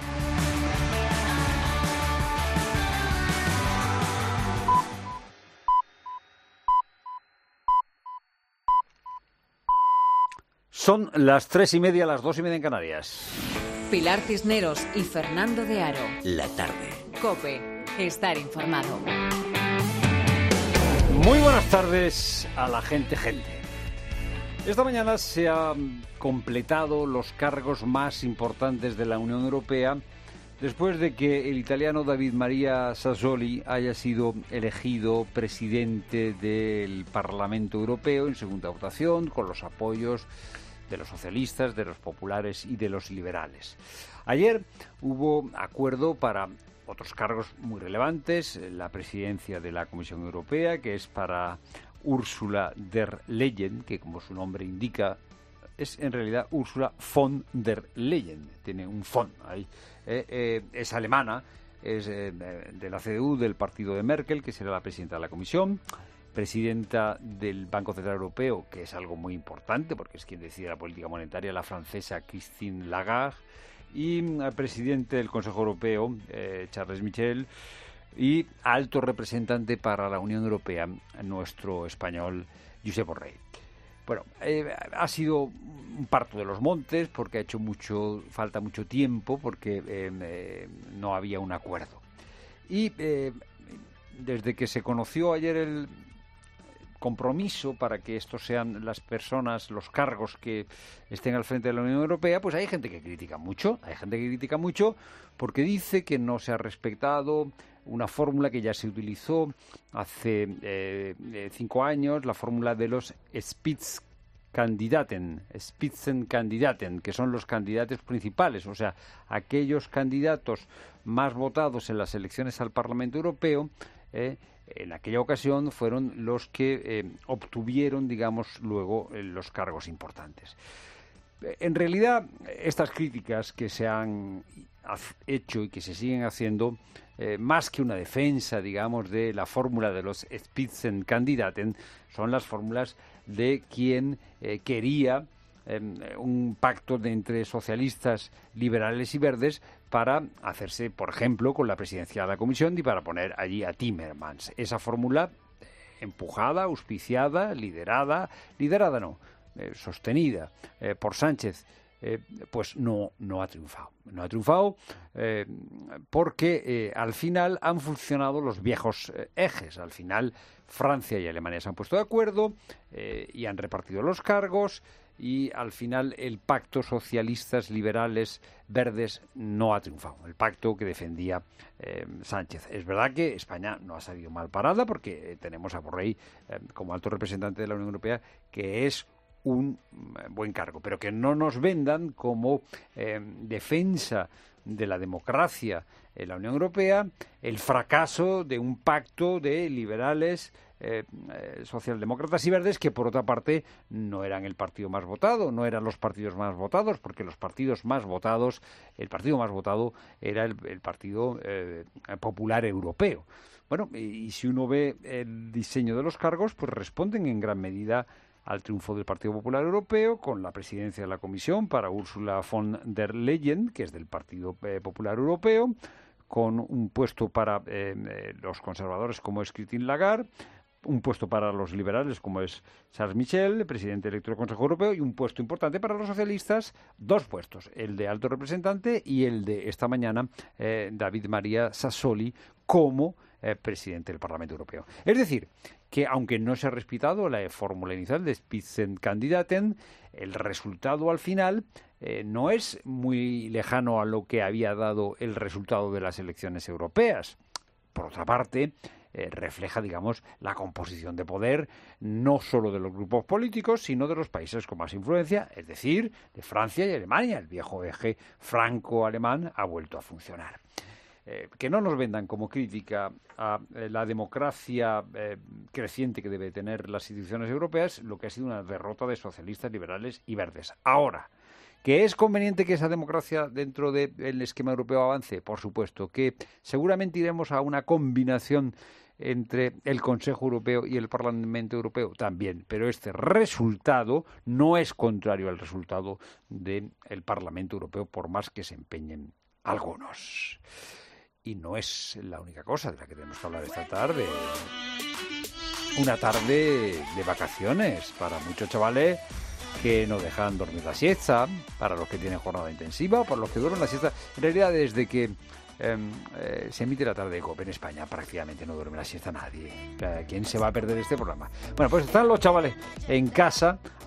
Son las tres y media, las dos y media en Canarias. Pilar Cisneros y Fernando de Aro. La tarde. COPE. Estar informado. Muy buenas tardes a la gente, gente. Esta mañana se han completado los cargos más importantes de la Unión Europea después de que el italiano David María Sassoli haya sido elegido presidente del Parlamento Europeo en segunda votación con los apoyos de los socialistas, de los populares y de los liberales. Ayer hubo acuerdo para otros cargos muy relevantes, la presidencia de la Comisión Europea, que es para Ursula der Leyen, que como su nombre indica es en realidad Ursula von der Leyen, tiene un von ahí, eh, eh, es alemana, es eh, de la C D U, del partido de Merkel, que será la presidenta de la Comisión, presidenta del Banco Central Europeo, que es algo muy importante porque es quien decide la política monetaria, la francesa Christine Lagarde, y el presidente del Consejo Europeo, eh, Charles Michel, y alto representante para la Unión Europea, nuestro español Josep Borrell. Bueno, eh, ha sido un parto de los montes porque ha hecho mucho, falta mucho tiempo porque eh, eh, no había un acuerdo. Y eh, desde que se conoció ayer el compromiso para que estos sean las personas, los cargos que estén al frente de la Unión Europea, pues hay gente que critica mucho, hay gente que critica mucho porque dice que no se ha respetado una fórmula que ya se utilizó hace eh, eh, cinco años, la fórmula de los Spitzenkandidaten, Spitzenkandidaten, que son los candidatos principales, o sea, aquellos candidatos más votados en las elecciones al Parlamento Europeo, eh, en aquella ocasión fueron los que eh, obtuvieron, digamos, luego eh, los cargos importantes. En realidad, estas críticas que se han hecho y que se siguen haciendo, eh, más que una defensa, digamos, de la fórmula de los Spitzenkandidaten, son las fórmulas de quien eh, quería eh, un pacto de entre socialistas, liberales y verdes para hacerse, por ejemplo, con la presidencia de la Comisión y para poner allí a Timmermans. Esa fórmula empujada, auspiciada, liderada, liderada no, eh, sostenida eh, por Sánchez, eh, pues no, no ha triunfado. No ha triunfado eh, porque eh, al final han funcionado los viejos eh, ejes. Al final Francia y Alemania se han puesto de acuerdo eh, y han repartido los cargos, y al final el pacto socialistas, liberales, verdes no ha triunfado, el pacto que defendía eh, Sánchez. Es verdad que España no ha salido mal parada porque eh, tenemos a Borrell eh, como alto representante de la Unión Europea, que es un eh, buen cargo, pero que no nos vendan como eh, defensa de la democracia en la Unión Europea el fracaso de un pacto de liberales, Eh, eh, socialdemócratas y verdes, que por otra parte no eran el partido más votado, no eran los partidos más votados, porque los partidos más votados, el partido más votado era el, el Partido eh, Popular Europeo. Bueno, y, y si uno ve el diseño de los cargos, pues responden en gran medida al triunfo del Partido Popular Europeo, con la presidencia de la Comisión para Ursula von der Leyen, que es del Partido eh, Popular Europeo, con un puesto para eh, eh, los conservadores como es Christine Lagarde, un puesto para los liberales como es Charles Michel, presidente electo del Consejo Europeo, y un puesto importante para los socialistas, dos puestos, el de alto representante y el de esta mañana eh, David María Sassoli como eh, presidente del Parlamento Europeo. Es decir, que aunque no se ha respetado la fórmula inicial de Spitzenkandidaten, el resultado al final eh, no es muy lejano a lo que había dado el resultado de las elecciones europeas. Por otra parte, Eh, refleja, digamos, la composición de poder no solo de los grupos políticos, sino de los países con más influencia, es decir, de Francia y Alemania. El viejo eje franco-alemán ha vuelto a funcionar. Eh, que no nos vendan como crítica a eh, la democracia eh, creciente que debe tener las instituciones europeas lo que ha sido una derrota de socialistas, liberales y verdes. Ahora, ¿que es conveniente que esa democracia dentro del esquema europeo avance? Por supuesto. Que seguramente iremos a una combinación entre el Consejo Europeo y el Parlamento Europeo también, pero este resultado no es contrario al resultado del Parlamento Europeo, por más que se empeñen algunos. Y no es la única cosa de la que tenemos que hablar esta tarde. Una tarde de vacaciones para muchos chavales que no dejan dormir la siesta, para los que tienen jornada intensiva, para los que duermen la siesta. En realidad, desde que eh, eh, se emite la tarde de COPE en España, prácticamente no duerme la siesta nadie. ¿Quién se va a perder este programa? Bueno, pues están los chavales en casa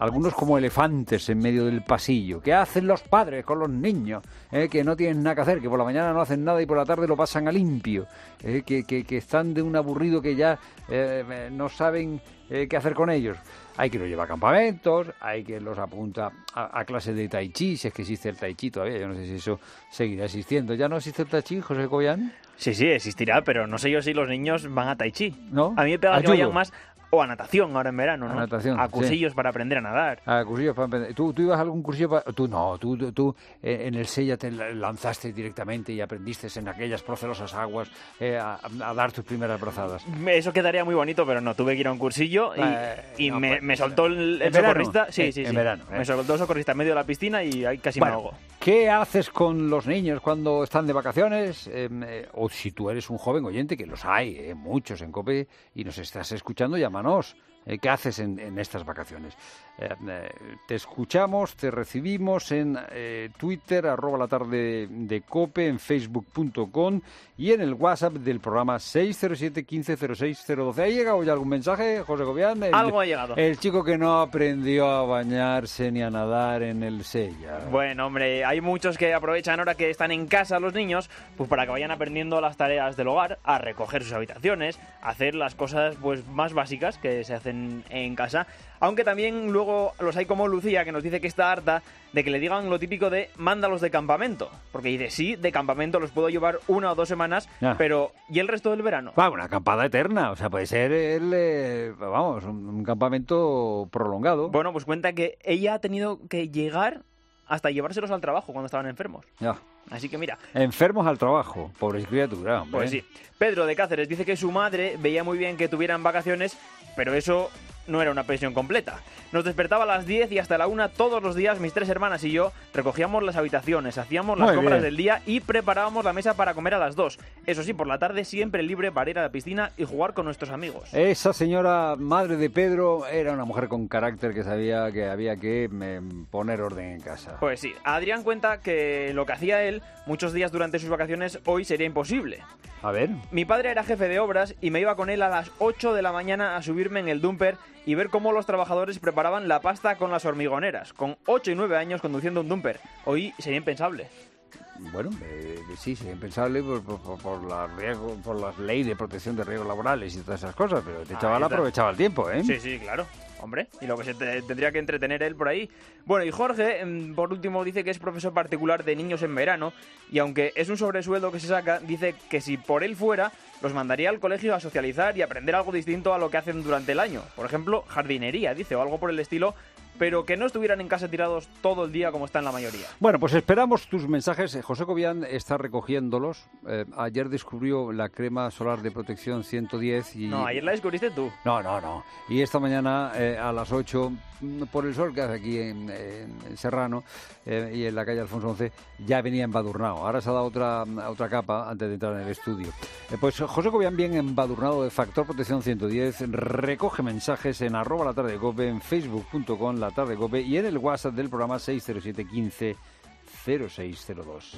algunos como elefantes en medio del pasillo. ¿Qué hacen los padres con los niños? Eh, que no tienen nada que hacer, que por la mañana no hacen nada y por la tarde lo pasan a limpio. Eh, que, que, que están de un aburrido que ya eh, no saben eh, qué hacer con ellos. Hay que los llevar a campamentos, hay que los apunta a, a clases de tai chi, si es que existe el tai chi todavía. Yo no sé si eso seguirá existiendo. ¿Ya no existe el tai chi, José Cobian? Sí, sí, existirá, pero no sé yo si los niños van a tai chi. ¿No? A mí me pega que Ayudo. vayan más o a natación ahora en verano, ¿no? A natación, a cursillos sí. para aprender a nadar. A cursillos para aprender. ¿Tú, tú ibas a algún cursillo para...? Tú no, tú, tú, tú eh, en el Sella te lanzaste directamente y aprendiste en aquellas procelosas aguas eh, a, a dar tus primeras brazadas. Eso quedaría muy bonito, pero no, tuve que ir a un cursillo y, Eh, y no, me, pues, me soltó el, el ¿en verano? socorrista. Sí, En- sí, en sí. verano, eh. Me soltó el socorrista en medio de la piscina y ahí casi Bueno, me ahogo. ¿qué haces con los niños cuando están de vacaciones? Eh, eh, o si tú eres un joven oyente, que los hay, eh, muchos en COPE, y nos estás escuchando, llámanos. Eh, ¿Qué haces en, en estas vacaciones? Eh, eh, te escuchamos, te recibimos en eh, Twitter, arroba la tarde de COPE, en facebook punto com y en el WhatsApp del programa seis cero siete, quince cero seis cero doce. ¿Ha llegado ya algún mensaje, José Cobian? El, Algo ha llegado. El chico que no aprendió a bañarse ni a nadar en el Sella. Bueno, hombre, hay muchos que aprovechan ahora que están en casa los niños, pues para que vayan aprendiendo las tareas del hogar, a recoger sus habitaciones, a hacer las cosas pues más básicas que se hacen en casa. Aunque también luego los hay como Lucía, que nos dice que está harta de que le digan lo típico de mándalos de campamento. Porque dice, sí, de campamento los puedo llevar una o dos semanas, Ya. pero ¿y el resto del verano? Va, una acampada eterna, o sea, puede ser el, eh, vamos, un, un campamento prolongado. Bueno, pues cuenta que ella ha tenido que llegar hasta llevárselos al trabajo cuando estaban enfermos. Ya. Así que mira. Enfermos al trabajo, pobre criatura, hombre. Pues sí. Pedro de Cáceres dice que su madre veía muy bien que tuvieran vacaciones, pero eso no era una pensión completa. Nos despertaba a las diez y hasta la una todos los días mis tres hermanas y yo recogíamos las habitaciones, hacíamos las Muy compras bien. del día y preparábamos la mesa para comer a las dos. Eso sí, por la tarde siempre libre para ir a la piscina y jugar con nuestros amigos. Esa señora madre de Pedro era una mujer con carácter que sabía que había que me, poner orden en casa. Pues sí, Adrián cuenta que lo que hacía él muchos días durante sus vacaciones hoy sería imposible. A ver. Mi padre era jefe de obras y me iba con él a las ocho de la mañana a subirme en el dumper y ver cómo los trabajadores preparaban la pasta con las hormigoneras. Con ocho y nueve años conduciendo un dumper. Hoy sería impensable. Bueno, eh, sí, sería impensable por, por, por, por la riesgo, por las leyes de protección de riesgos laborales y todas esas cosas, pero este Ahí chaval está. aprovechaba el tiempo, ¿eh? Sí, sí, claro. Hombre, y lo que se te- tendría que entretener él por ahí. Bueno, y Jorge, em, por último, dice que es profesor particular de niños en verano y aunque es un sobresueldo que se saca, dice que si por él fuera, los mandaría al colegio a socializar y aprender algo distinto a lo que hacen durante el año. Por ejemplo, jardinería, dice, o algo por el estilo, pero que no estuvieran en casa tirados todo el día como están la mayoría. Bueno, pues esperamos tus mensajes. Eh, José Cobian está recogiéndolos. Eh, ayer descubrió la crema solar de protección ciento diez y... No, ayer la descubriste tú. No, no, no. Y esta mañana eh, a las ocho, mm, por el sol que hace aquí en, en Serrano eh, y en la calle Alfonso once, ya venía embadurnado. Ahora se ha dado otra, otra capa antes de entrar en el estudio. Eh, pues José Cobian, bien embadurnado de Factor Protección ciento diez, recoge mensajes en arroba la tarde de Cope, en facebook punto com la tarde de Cope y en el WhatsApp del programa seis cero siete, quince cero seis cero dos.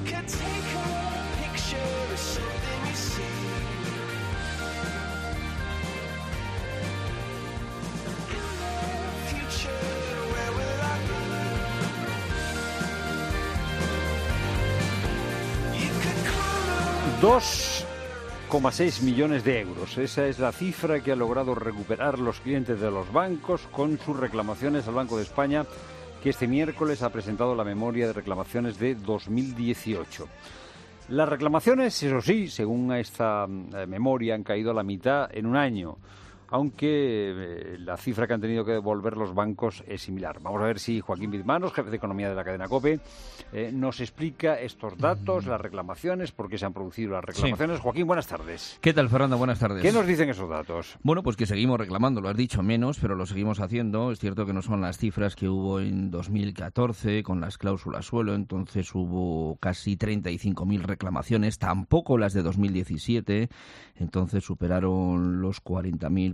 dos coma seis millones de euros. Esa es la cifra que ha logrado recuperar los clientes de los bancos con sus reclamaciones al Banco de España, que este miércoles ha presentado la memoria de reclamaciones de dos mil dieciocho. Las reclamaciones, eso sí, según esta eh, memoria, han caído a la mitad en un año, aunque eh, la cifra que han tenido que devolver los bancos es similar. Vamos a ver si Joaquín Bizmanos, jefe de Economía de la cadena COPE, eh, nos explica estos datos, las reclamaciones, por qué se han producido las reclamaciones. Sí. Joaquín, buenas tardes. ¿Qué tal, Fernando? Buenas tardes. ¿Qué nos dicen esos datos? Bueno, pues que seguimos reclamando, lo has dicho menos, pero lo seguimos haciendo. Es cierto que no son las cifras que hubo en dos mil catorce con las cláusulas suelo, entonces hubo casi treinta y cinco mil reclamaciones, tampoco las de dos mil diecisiete, entonces superaron los cuarenta mil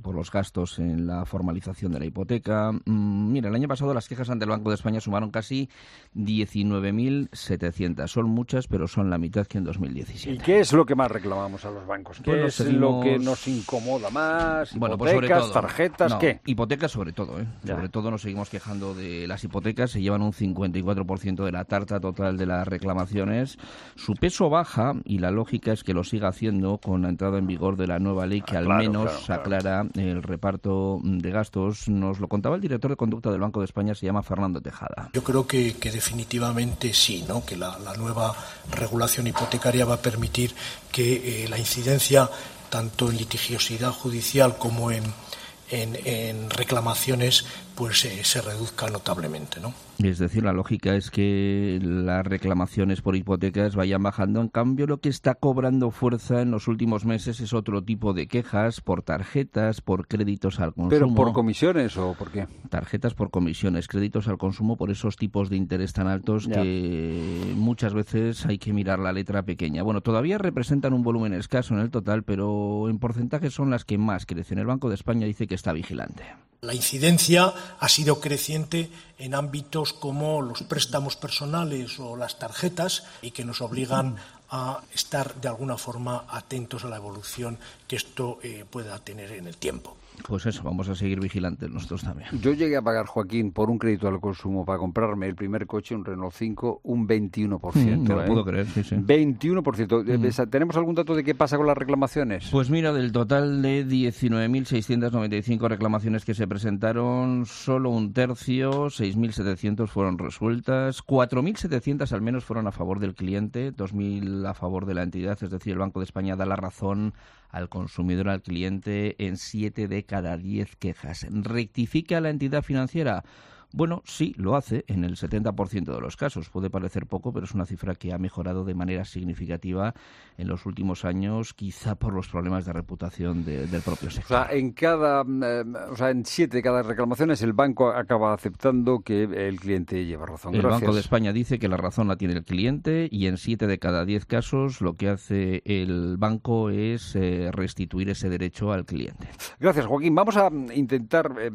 por los gastos en la formalización de la hipoteca. Mm, mira, el año pasado las quejas ante el Banco de España sumaron casi diecinueve mil setecientas. Son muchas, pero son la mitad que en dos mil diecisiete. ¿Y qué es lo que más reclamamos a los bancos? ¿Qué Bueno, es seguimos... lo que nos incomoda más? Bueno, ¿Hipotecas, pues sobre todo, tarjetas, no, qué? Hipotecas sobre todo, ¿eh? Ya. Sobre todo nos seguimos quejando de las hipotecas, se llevan un cincuenta y cuatro por ciento de la tarta total de las reclamaciones. Su peso baja y la lógica es que lo siga haciendo con la entrada en vigor de la nueva ley que Ah, al claro, menos claro, claro. aclara el reparto de gastos. Nos lo contaba el director de conducta del Banco de España, se llama Fernando Tejada. Yo creo que, que definitivamente sí, ¿no? Que la, la nueva regulación hipotecaria va a permitir que eh, la incidencia tanto en litigiosidad judicial como en, en, en reclamaciones pues eh, se reduzca notablemente, ¿no? Es decir, la lógica es que las reclamaciones por hipotecas vayan bajando. En cambio, lo que está cobrando fuerza en los últimos meses es otro tipo de quejas por tarjetas, por créditos al consumo. ¿Pero por comisiones o por qué? Tarjetas por comisiones, créditos al consumo por esos tipos de interés tan altos Ya. que muchas veces hay que mirar la letra pequeña. Bueno, todavía representan un volumen escaso en el total, pero en porcentaje son las que más crecen. El Banco de España dice que está vigilante. La incidencia ha sido creciente en ámbitos como los préstamos personales o las tarjetas y que nos obligan a estar de alguna forma atentos a la evolución que esto eh, pueda tener en el tiempo. Pues eso, vamos a seguir vigilantes nosotros también. Yo llegué a pagar, Joaquín, por un crédito al consumo para comprarme el primer coche, un Renault cinco, un veintiuno por ciento. Mm, no lo ¿eh? puedo creer, sí, sí. veintiuno por ciento. Mm. ¿Tenemos algún dato de qué pasa con las reclamaciones? Pues mira, del total de diecinueve mil seiscientas noventa y cinco reclamaciones que se presentaron, solo un tercio, seis mil setecientos fueron resueltas, cuatro mil setecientos al menos fueron a favor del cliente, dos mil a favor de la entidad, es decir, el Banco de España da la razón al consumidor, al cliente, en siete de cada diez quejas. ¿Rectifica la entidad financiera? Bueno, sí, lo hace en el setenta por ciento de los casos. Puede parecer poco, pero es una cifra que ha mejorado de manera significativa en los últimos años, quizá por los problemas de reputación de, del propio sector. O sea, en cada, eh, o sea, en siete de cada reclamaciones el banco acaba aceptando que el cliente lleva razón. El Gracias. Banco de España dice que la razón la tiene el cliente y en siete de cada diez casos lo que hace el banco es eh, restituir ese derecho al cliente. Gracias, Joaquín. Vamos a intentar eh,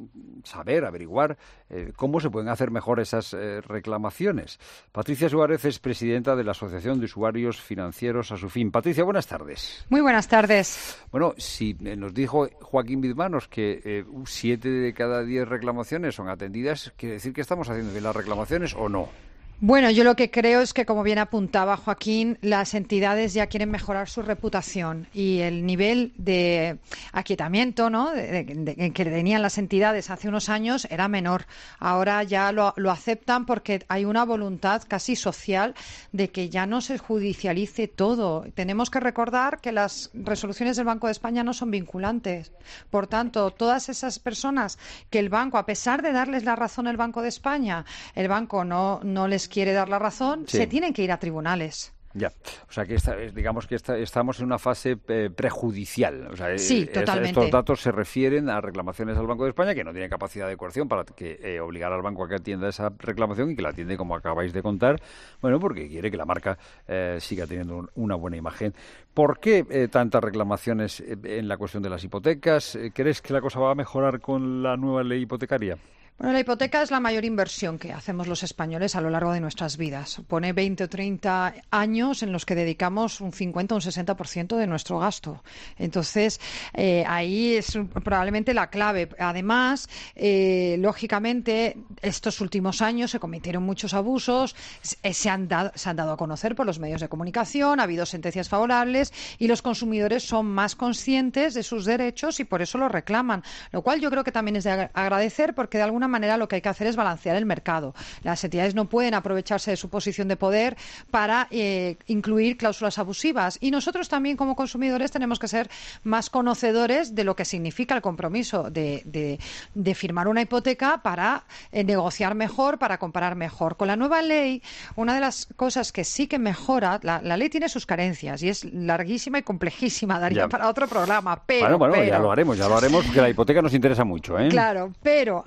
saber, averiguar eh, cómo se pueden hacer mejor esas eh, reclamaciones. Patricia Suárez es presidenta de la Asociación de Usuarios Financieros Asufin. Patricia, buenas tardes. Muy buenas tardes. Bueno, si eh, nos dijo Joaquín Bizmanos que eh, siete de cada diez reclamaciones son atendidas, ¿quiere decir que estamos haciendo bien las reclamaciones o no? Bueno, yo lo que creo es que, como bien apuntaba Joaquín, las entidades ya quieren mejorar su reputación y el nivel de aquietamiento, ¿no?, de, de, de, que tenían las entidades hace unos años era menor. Ahora ya lo, lo aceptan porque hay una voluntad casi social de que ya no se judicialice todo. Tenemos que recordar que las resoluciones del Banco de España no son vinculantes. Por tanto, todas esas personas que el banco, a pesar de darles la razón al Banco de España, el banco no, no les quiere dar la razón, Sí. se tienen que ir a tribunales. Ya, o sea que esta, digamos que esta, estamos en una fase eh, prejudicial. O sea, Sí, eh, totalmente. Estos datos se refieren a reclamaciones al Banco de España que no tiene capacidad de coerción para que eh, obligar al banco a que atienda esa reclamación y que la atiende como acabáis de contar, bueno, porque quiere que la marca eh, siga teniendo un, una buena imagen. ¿Por qué eh, tantas reclamaciones eh, en la cuestión de las hipotecas? Eh, ¿Crees que la cosa va a mejorar con la nueva ley hipotecaria? Bueno, la hipoteca es la mayor inversión que hacemos los españoles a lo largo de nuestras vidas. Supone veinte o treinta años en los que dedicamos un cincuenta o un sesenta por ciento de nuestro gasto. Entonces, eh, ahí es probablemente la clave. Además, eh, lógicamente, estos últimos años se cometieron muchos abusos, se, se, han dado, se han dado a conocer por los medios de comunicación, ha habido sentencias favorables y los consumidores son más conscientes de sus derechos y por eso lo reclaman. Lo cual yo creo que también es de agradecer porque de alguna manera lo que hay que hacer es balancear el mercado. Las entidades no pueden aprovecharse de su posición de poder para eh, incluir cláusulas abusivas y nosotros también como consumidores tenemos que ser más conocedores de lo que significa el compromiso de, de, de firmar una hipoteca para eh, negociar mejor, para comparar mejor. Con la nueva ley, una de las cosas que sí que mejora, la, la ley tiene sus carencias y es larguísima y complejísima, daría Ya. para otro programa, pero... bueno, bueno, pero, ya lo haremos, ya lo haremos porque la hipoteca nos interesa mucho, ¿eh? Claro, pero aún así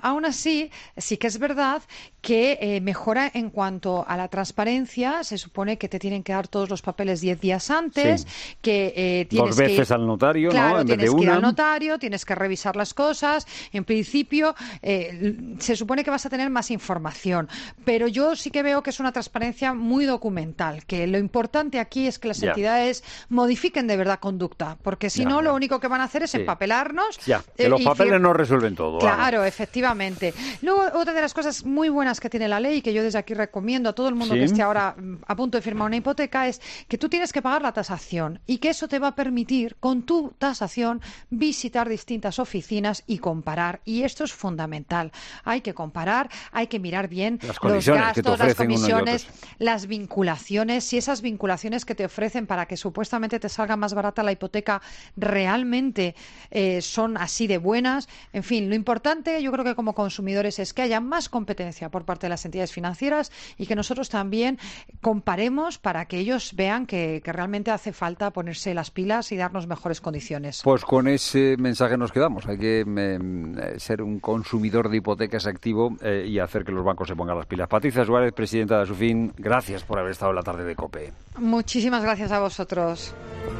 sí, sí que es verdad que eh, mejora en cuanto a la transparencia. Se supone que te tienen que dar todos los papeles diez días antes, Sí. que eh, tienes Dos veces que ir, al notario, claro, ¿no? En vez tienes de que ir una. al notario, tienes que revisar las cosas. En principio, eh, se supone que vas a tener más información, pero yo sí que veo que es una transparencia muy documental, que lo importante aquí es que las Ya. entidades modifiquen de verdad conducta, porque si Ya, no, ya. lo único que van a hacer es Sí. empapelarnos. Ya, que eh, los y papeles fir- no resuelven todo. vamos. Claro, efectivamente. Luego, otra de las cosas muy buenas que tiene la ley y que yo desde aquí recomiendo a todo el mundo Sí. que esté ahora mm, a punto de firmar una hipoteca es que tú tienes que pagar la tasación y que eso te va a permitir, con tu tasación, visitar distintas oficinas y comparar. Y esto es fundamental. Hay que comparar, hay que mirar bien Las los condiciones que te gastos, las ofrecen uno y comisiones, otros. las vinculaciones, si esas vinculaciones que te ofrecen para que supuestamente te salga más barata la hipoteca realmente eh, son así de buenas. En fin, lo importante yo creo que como consumidores es que haya más competencia por parte de las entidades financieras y que nosotros también comparemos para que ellos vean que, que realmente hace falta ponerse las pilas y darnos mejores condiciones. Pues con ese mensaje nos quedamos. Hay que eh, ser un consumidor de hipotecas activo eh, y hacer que los bancos se pongan las pilas. Patricia Suárez, presidenta de Asufin, gracias por haber estado en la tarde de COPE. Muchísimas gracias a vosotros.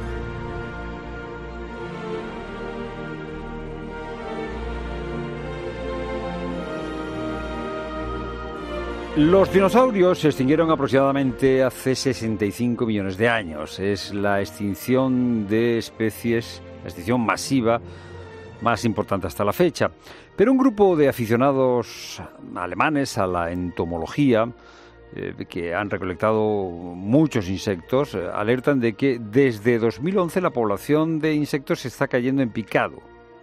Los dinosaurios se extinguieron aproximadamente hace sesenta y cinco millones de años. Es la extinción de especies, la extinción masiva más importante hasta la fecha. Pero un grupo de aficionados alemanes a la entomología, eh, que han recolectado muchos insectos, eh, alertan de que desde dos mil once la población de insectos se está cayendo en picado.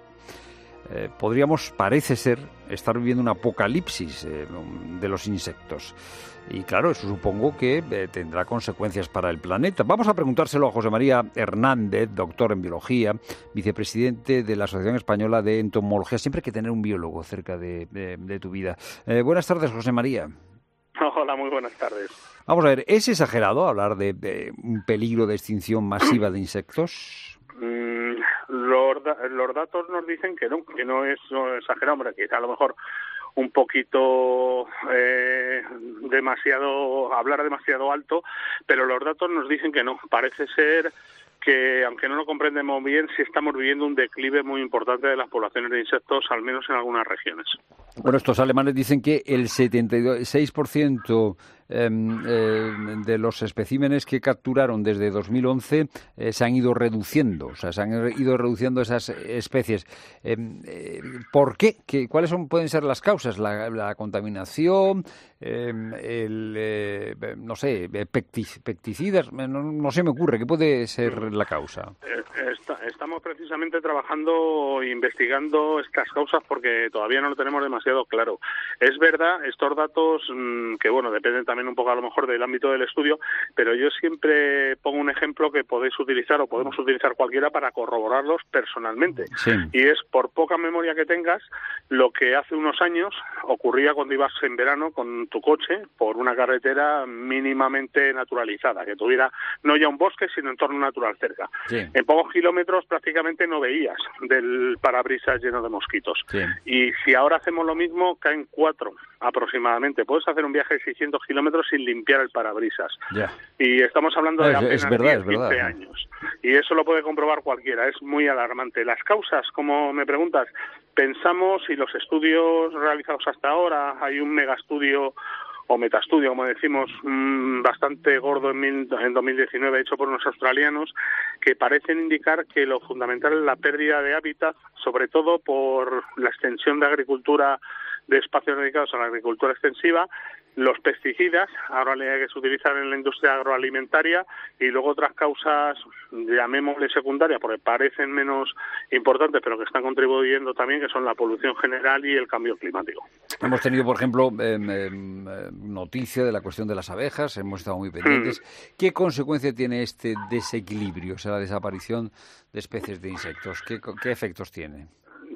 Eh, podríamos, parece ser, estar viviendo un apocalipsis eh, de los insectos. Y claro, eso supongo que eh, tendrá consecuencias para el planeta. Vamos a preguntárselo a José María Hernández, doctor en biología, vicepresidente de la Asociación Española de Entomología. Siempre hay que tener un biólogo cerca de, de, de tu vida. Eh, buenas tardes, José María. Hola, muy buenas tardes. Vamos a ver, ¿es exagerado hablar de, de un peligro de extinción masiva de insectos? Mm, los, da- los datos nos dicen que no, que no es no es exagerado, hombre, que a lo mejor un poquito eh, demasiado, hablar demasiado alto, pero los datos nos dicen que no. Parece ser que, aunque no lo comprendemos bien, sí estamos viviendo un declive muy importante de las poblaciones de insectos, al menos en algunas regiones. Bueno, estos alemanes dicen que el setenta y seis por ciento eh, eh, de los especímenes que capturaron desde dos mil once eh, se han ido reduciendo, o sea, se han ido reduciendo esas especies. Eh, eh, ¿Por qué? ¿Qué? ¿Cuáles son, pueden ser las causas? ¿La, la contaminación? Eh, el, eh, no sé, pectic- pesticidas? No, no se me ocurre. ¿Qué puede ser la causa? Eh, esta- estamos precisamente trabajando e investigando estas causas porque todavía no lo tenemos demasiado claro. Es verdad, estos datos, mmm, que bueno, dependen también un poco a lo mejor del ámbito del estudio, pero yo siempre pongo un ejemplo que podéis utilizar o podemos utilizar cualquiera para corroborarlos personalmente. Sí. Y es, por poca memoria que tengas, lo que hace unos años ocurría cuando ibas en verano con tu coche por una carretera mínimamente naturalizada, que tuviera no ya un bosque, sino entorno natural cerca. Sí. En pocos kilómetros prácticamente no veías del parabrisas lleno de mosquitos. Sí. Y si ahora hacemos lo mismo, caen cuatro aproximadamente. Puedes hacer un viaje de seiscientos kilómetros sin limpiar el parabrisas. Ya. Y estamos hablando de Es- apenas es verdad, diez, es verdad. quince años. Y eso lo puede comprobar cualquiera. Es muy alarmante. Las causas, como me preguntas, pensamos, y los estudios realizados hasta ahora, hay un megaestudio o metaestudio, como decimos, mmm, bastante gordo en, mil, en dos mil diecinueve, hecho por unos australianos, que parecen indicar que lo fundamental es la pérdida de hábitat, sobre todo por la extensión de agricultura, de espacios dedicados a la agricultura extensiva, los pesticidas, ahora que se utilizan en la industria agroalimentaria, y luego otras causas, llamémosle secundarias, porque parecen menos importantes, pero que están contribuyendo también, que son la polución general y el cambio climático. Hemos tenido, por ejemplo, eh, eh, noticia de la cuestión de las abejas, hemos estado muy pendientes. ¿Qué consecuencia tiene este desequilibrio, o sea, la desaparición de especies de insectos? ¿Qué, qué efectos tiene?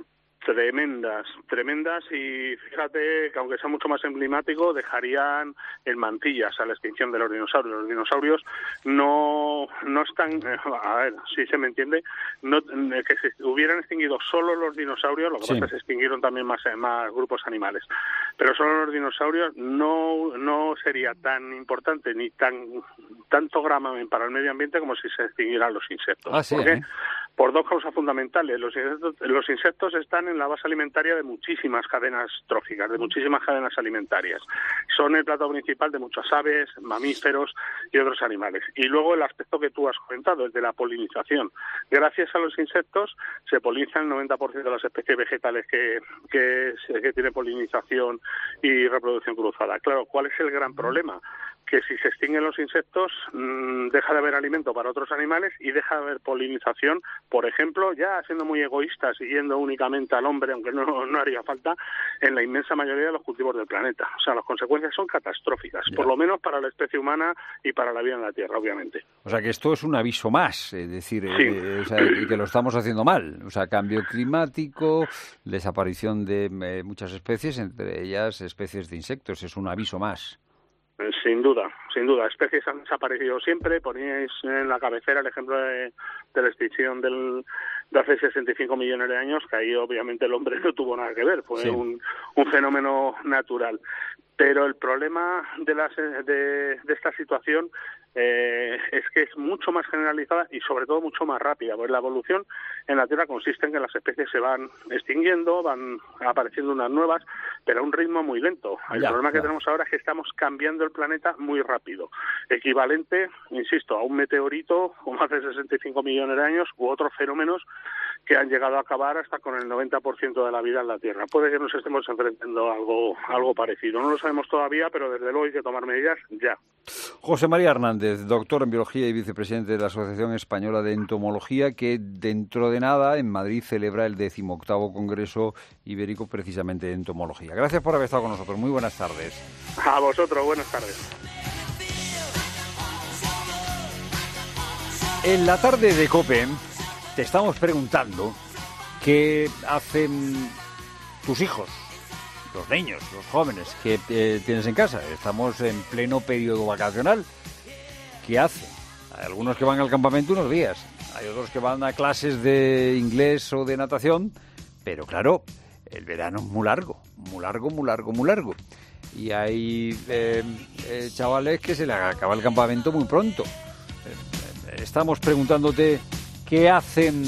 Tremendas, tremendas, y fíjate que aunque sea mucho más emblemático, dejarían en mantillas a la extinción de los dinosaurios. Los dinosaurios no no están, a ver, si se me entiende, no que se hubieran extinguido solo los dinosaurios, lo que Sí. pasa es que se extinguieron también más, más grupos animales, pero solo los dinosaurios no no sería tan importante ni tan tanto gravamen para el medio ambiente como si se extinguieran los insectos. Ah, sí, ¿Por qué? ¿eh? Por dos causas fundamentales. Los insectos, los insectos están en la base alimentaria de muchísimas cadenas tróficas, de muchísimas cadenas alimentarias. Son el plato principal de muchas aves, mamíferos y otros animales. Y luego el aspecto que tú has comentado, el de la polinización. Gracias a los insectos se polinizan el noventa por ciento de las especies vegetales que, que, que tienen polinización y reproducción cruzada. Claro, ¿cuál es el gran problema? Que si se extinguen los insectos, mmm, deja de haber alimento para otros animales y deja de haber polinización, por ejemplo, ya siendo muy egoístas, siguiendo únicamente al hombre, aunque no, no haría falta, en la inmensa mayoría de los cultivos del planeta. O sea, las consecuencias son catastróficas, Ya. por lo menos para la especie humana y para la vida en la Tierra, obviamente. O sea, que esto es un aviso más, es decir, Sí. eh, o sea, y que lo estamos haciendo mal. O sea, cambio climático, desaparición de eh, muchas especies, entre ellas especies de insectos, es un aviso más. Sin duda, sin duda. Especies han desaparecido siempre. Poníais en la cabecera el ejemplo de, de la extinción del, de hace sesenta y cinco millones de años, que ahí obviamente el hombre no tuvo nada que ver. Fue Sí. un, un fenómeno natural. Pero el problema de, las, de, de esta situación eh, es que es mucho más generalizada y sobre todo mucho más rápida, pues la evolución en la Tierra consiste en que las especies se van extinguiendo, van apareciendo unas nuevas, pero a un ritmo muy lento. El Ya, problema que ya. tenemos ahora es que estamos cambiando el planeta muy rápido, equivalente, insisto, a un meteorito como hace sesenta y cinco millones de años u otros fenómenos que han llegado a acabar hasta con el noventa por ciento de la vida en la Tierra. Puede que nos estemos enfrentando a algo, algo parecido. No lo sabemos todavía, pero desde luego hay que tomar medidas ya. José María Hernández, doctor en biología y vicepresidente de la Asociación Española de Entomología, que dentro de nada en Madrid celebra el decimoctavo Congreso Ibérico precisamente de Entomología. Gracias por haber estado con nosotros. Muy buenas tardes. A vosotros, buenas tardes. En la tarde de COPE te estamos preguntando qué hacen tus hijos, los niños, los jóvenes que eh, tienes en casa. Estamos en pleno periodo vacacional. ¿Qué hacen? Hay algunos que van al campamento unos días, hay otros que van a clases de inglés o de natación, pero claro, el verano es muy largo, muy largo, muy largo, muy largo. Y hay eh, eh, chavales que se les acaba el campamento muy pronto. Eh, estamos preguntándote qué hacen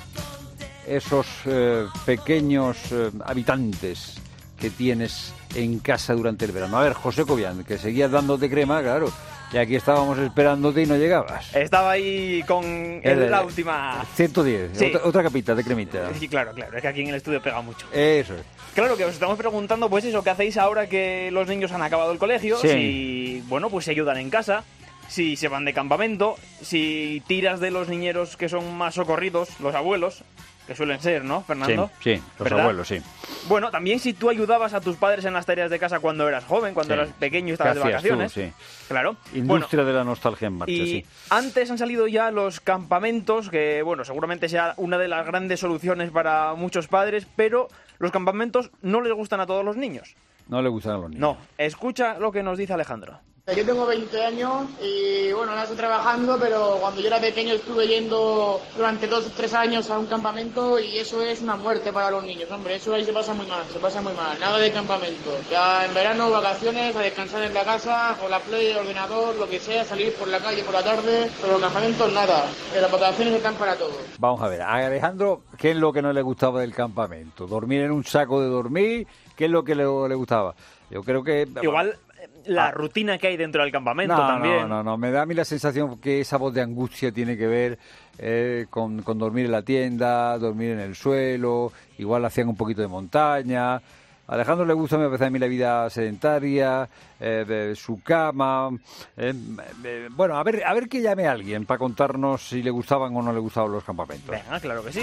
esos eh, pequeños eh, habitantes que tienes en casa durante el verano. A ver, José Cobian, que seguías dándote crema, claro, y aquí estábamos esperándote y no llegabas. Estaba ahí con el- la última... ciento diez, Sí. otra, otra capita de cremita. Sí, claro, claro, es que aquí en el estudio pega mucho. Eso es. Claro que os estamos preguntando, pues eso, ¿qué hacéis ahora que los niños han acabado el colegio? Sí. Si, bueno, pues se ayudan en casa, si se van de campamento, si tiras de los niñeros que son más socorridos, los abuelos, que suelen ser, ¿no, Fernando? Sí, sí, los ¿Verdad? abuelos, sí. Bueno, también si tú ayudabas a tus padres en las tareas de casa cuando eras joven, cuando Sí. eras pequeño y ¿Qué estabas de hacías tú? vacaciones. Sí. Claro. Industria de la nostalgia en marcha, Y sí. antes han salido ya los campamentos, que bueno, seguramente sea una de las grandes soluciones para muchos padres, pero los campamentos no les gustan a todos los niños. No le gustan a los niños. No, escucha lo que nos dice Alejandro. Yo tengo veinte años y bueno, ahora estoy trabajando, pero cuando yo era pequeño estuve yendo durante dos o tres años a un campamento y eso es una muerte para los niños, hombre, eso ahí se pasa muy mal, se pasa muy mal, nada de campamento. Ya en verano, vacaciones, a descansar en la casa, con la play, el ordenador, lo que sea, salir por la calle por la tarde, pero los campamentos nada, que las vacaciones están para todos. Vamos a ver, a Alejandro, ¿qué es lo que no le gustaba del campamento? ¿Dormir en un saco de dormir? ¿Qué es lo que le, le gustaba? Yo creo que... Igual la Ah. rutina que hay dentro del campamento No, también. no, no, no, me da a mí la sensación que esa voz de angustia tiene que ver eh, con, con dormir en la tienda, dormir en el suelo, igual hacían un poquito de montaña. A Alejandro le gusta, me parece a mí, la vida sedentaria, eh, de su cama. eh, eh, bueno, a ver, a ver que llame a alguien para contarnos si le gustaban o no le gustaban los campamentos. Venga, claro que sí.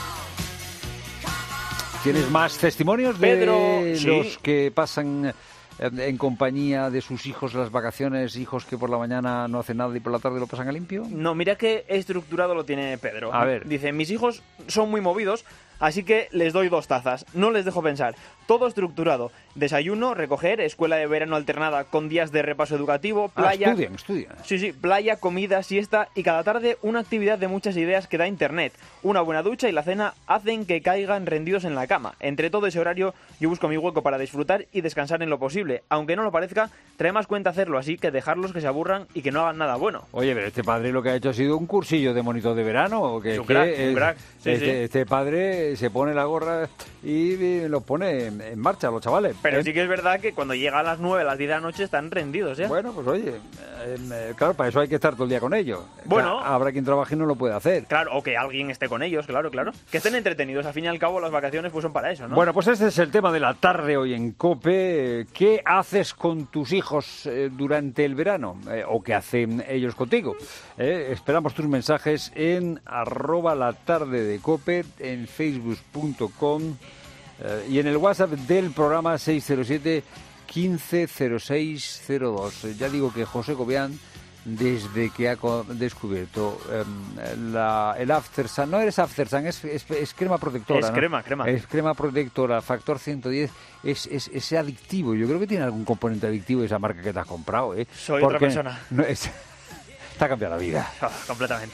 ¿Tienes más testimonios de Pedro, sí. los que pasan en compañía de sus hijos las vacaciones, hijos que por la mañana no hacen nada y por la tarde lo pasan a limpio? No, mira qué estructurado lo tiene Pedro. A ver. Dice, mis hijos son muy movidos, Así que les doy dos tazas, no les dejo pensar. Todo estructurado, desayuno, recoger, escuela de verano alternada con días de repaso educativo, playa... Ah, estudian, estudian. Sí, sí, playa, comida, siesta y cada tarde una actividad de muchas ideas que da internet. Una buena ducha y la cena hacen que caigan rendidos en la cama. Entre todo ese horario yo busco mi hueco para disfrutar y descansar en lo posible. Aunque no lo parezca, trae más cuenta hacerlo así que dejarlos que se aburran y que no hagan nada bueno. Oye, pero este padre lo que ha hecho ha sido un cursillo de monitor de verano. ¿O que, Es un crack, que, un crack. Sí, este, sí. este padre se pone la gorra y, y los pone en, en marcha, los chavales. Pero ¿eh? sí que es verdad que cuando llega a las nueve, a las diez de la noche están rendidos ya. Bueno, pues oye, eh, eh, claro, para eso hay que estar todo el día con ellos. Bueno. Claro, habrá quien trabaje y no lo puede hacer. Claro, o que alguien esté con ellos, claro, claro. Que estén entretenidos, al fin y al cabo las vacaciones pues son para eso, ¿no? Bueno, pues este es el tema de la tarde hoy en COPE. ¿Qué haces con tus hijos eh, durante el verano? Eh, ¿O qué hacen ellos contigo? Eh, esperamos tus mensajes en arroba la tarde de COPE, en facebook punto com eh, y en el WhatsApp del programa seis cero siete, quince cero seis cero dos. Eh, ya digo que José Cobian, desde que ha co- descubierto eh, la, el After Sun, no eres After Sun, es, es, es crema protectora. Es ¿no? crema, crema. Es crema protectora, factor ciento diez, es, es, es adictivo. Yo creo que tiene algún componente adictivo esa marca que te has comprado, ¿eh? Soy Porque otra persona. No, es, te ha cambiado la vida. Ah, completamente.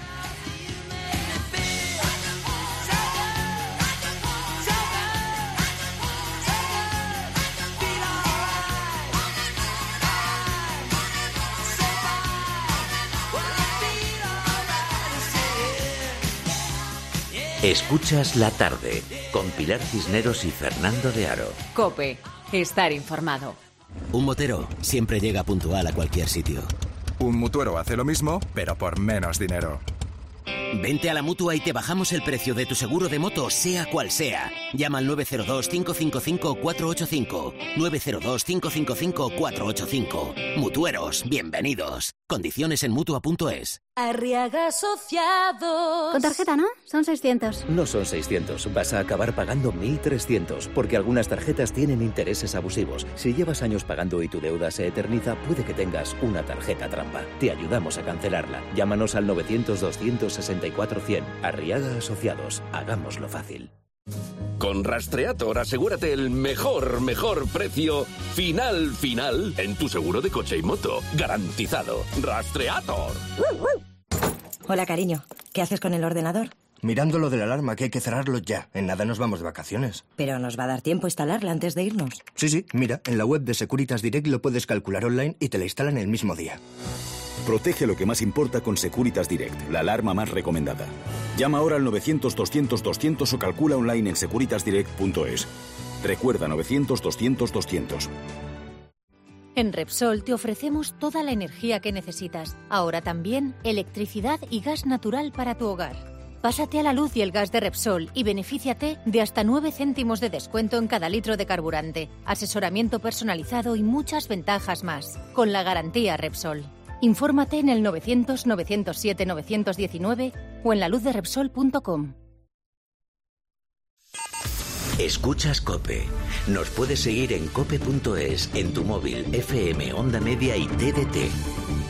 Escuchas La Tarde con Pilar Cisneros y Fernando de Aro. COPE. Estar informado. Un motero siempre llega puntual a cualquier sitio. Un mutuero hace lo mismo, pero por menos dinero. Vente a la Mutua y te bajamos el precio de tu seguro de moto, sea cual sea. Llama al nueve cero dos, cinco cinco cinco, cuatro ocho cinco. nueve cero dos, cinco cinco cinco, cuatro ocho cinco. Mutueros, bienvenidos. Condiciones en Mutua punto es. Arriaga Asociados. Con tarjeta, ¿no? Son seiscientos. No son seiscientos, vas a acabar pagando mil trescientos, porque algunas tarjetas tienen intereses abusivos. Si llevas años pagando y tu deuda se eterniza, puede que tengas una tarjeta trampa. Te ayudamos a cancelarla. Llámanos al novecientos, doscientos sesenta y cuatro, cien. Arriaga Asociados. Hagámoslo fácil. Con Rastreator asegúrate el mejor, mejor precio final, final en tu seguro de coche y moto. Garantizado. Rastreator. Hola, cariño. ¿Qué haces con el ordenador? Mirando lo de la alarma, que hay que cerrarlo ya. En nada nos vamos de vacaciones. Pero nos va a dar tiempo instalarla antes de irnos. Sí, sí, mira, en la web de Securitas Direct lo puedes calcular online y te la instalan el mismo día. Protege lo que más importa con Securitas Direct, la alarma más recomendada. Llama ahora al novecientos, doscientos, doscientos o calcula online en securitas direct punto es. Recuerda novecientos, doscientos, doscientos. En Repsol te ofrecemos toda la energía que necesitas. Ahora también electricidad y gas natural para tu hogar. Pásate a la luz y el gas de Repsol y benefíciate de hasta nueve céntimos de descuento en cada litro de carburante, asesoramiento personalizado y muchas ventajas más. Con la garantía Repsol. Infórmate en el novecientos, novecientos siete, novecientos diecinueve o en la luz de repsol punto com. Escuchas COPE. Nos puedes seguir en cope punto es, en tu móvil, F M, Onda Media y T D T.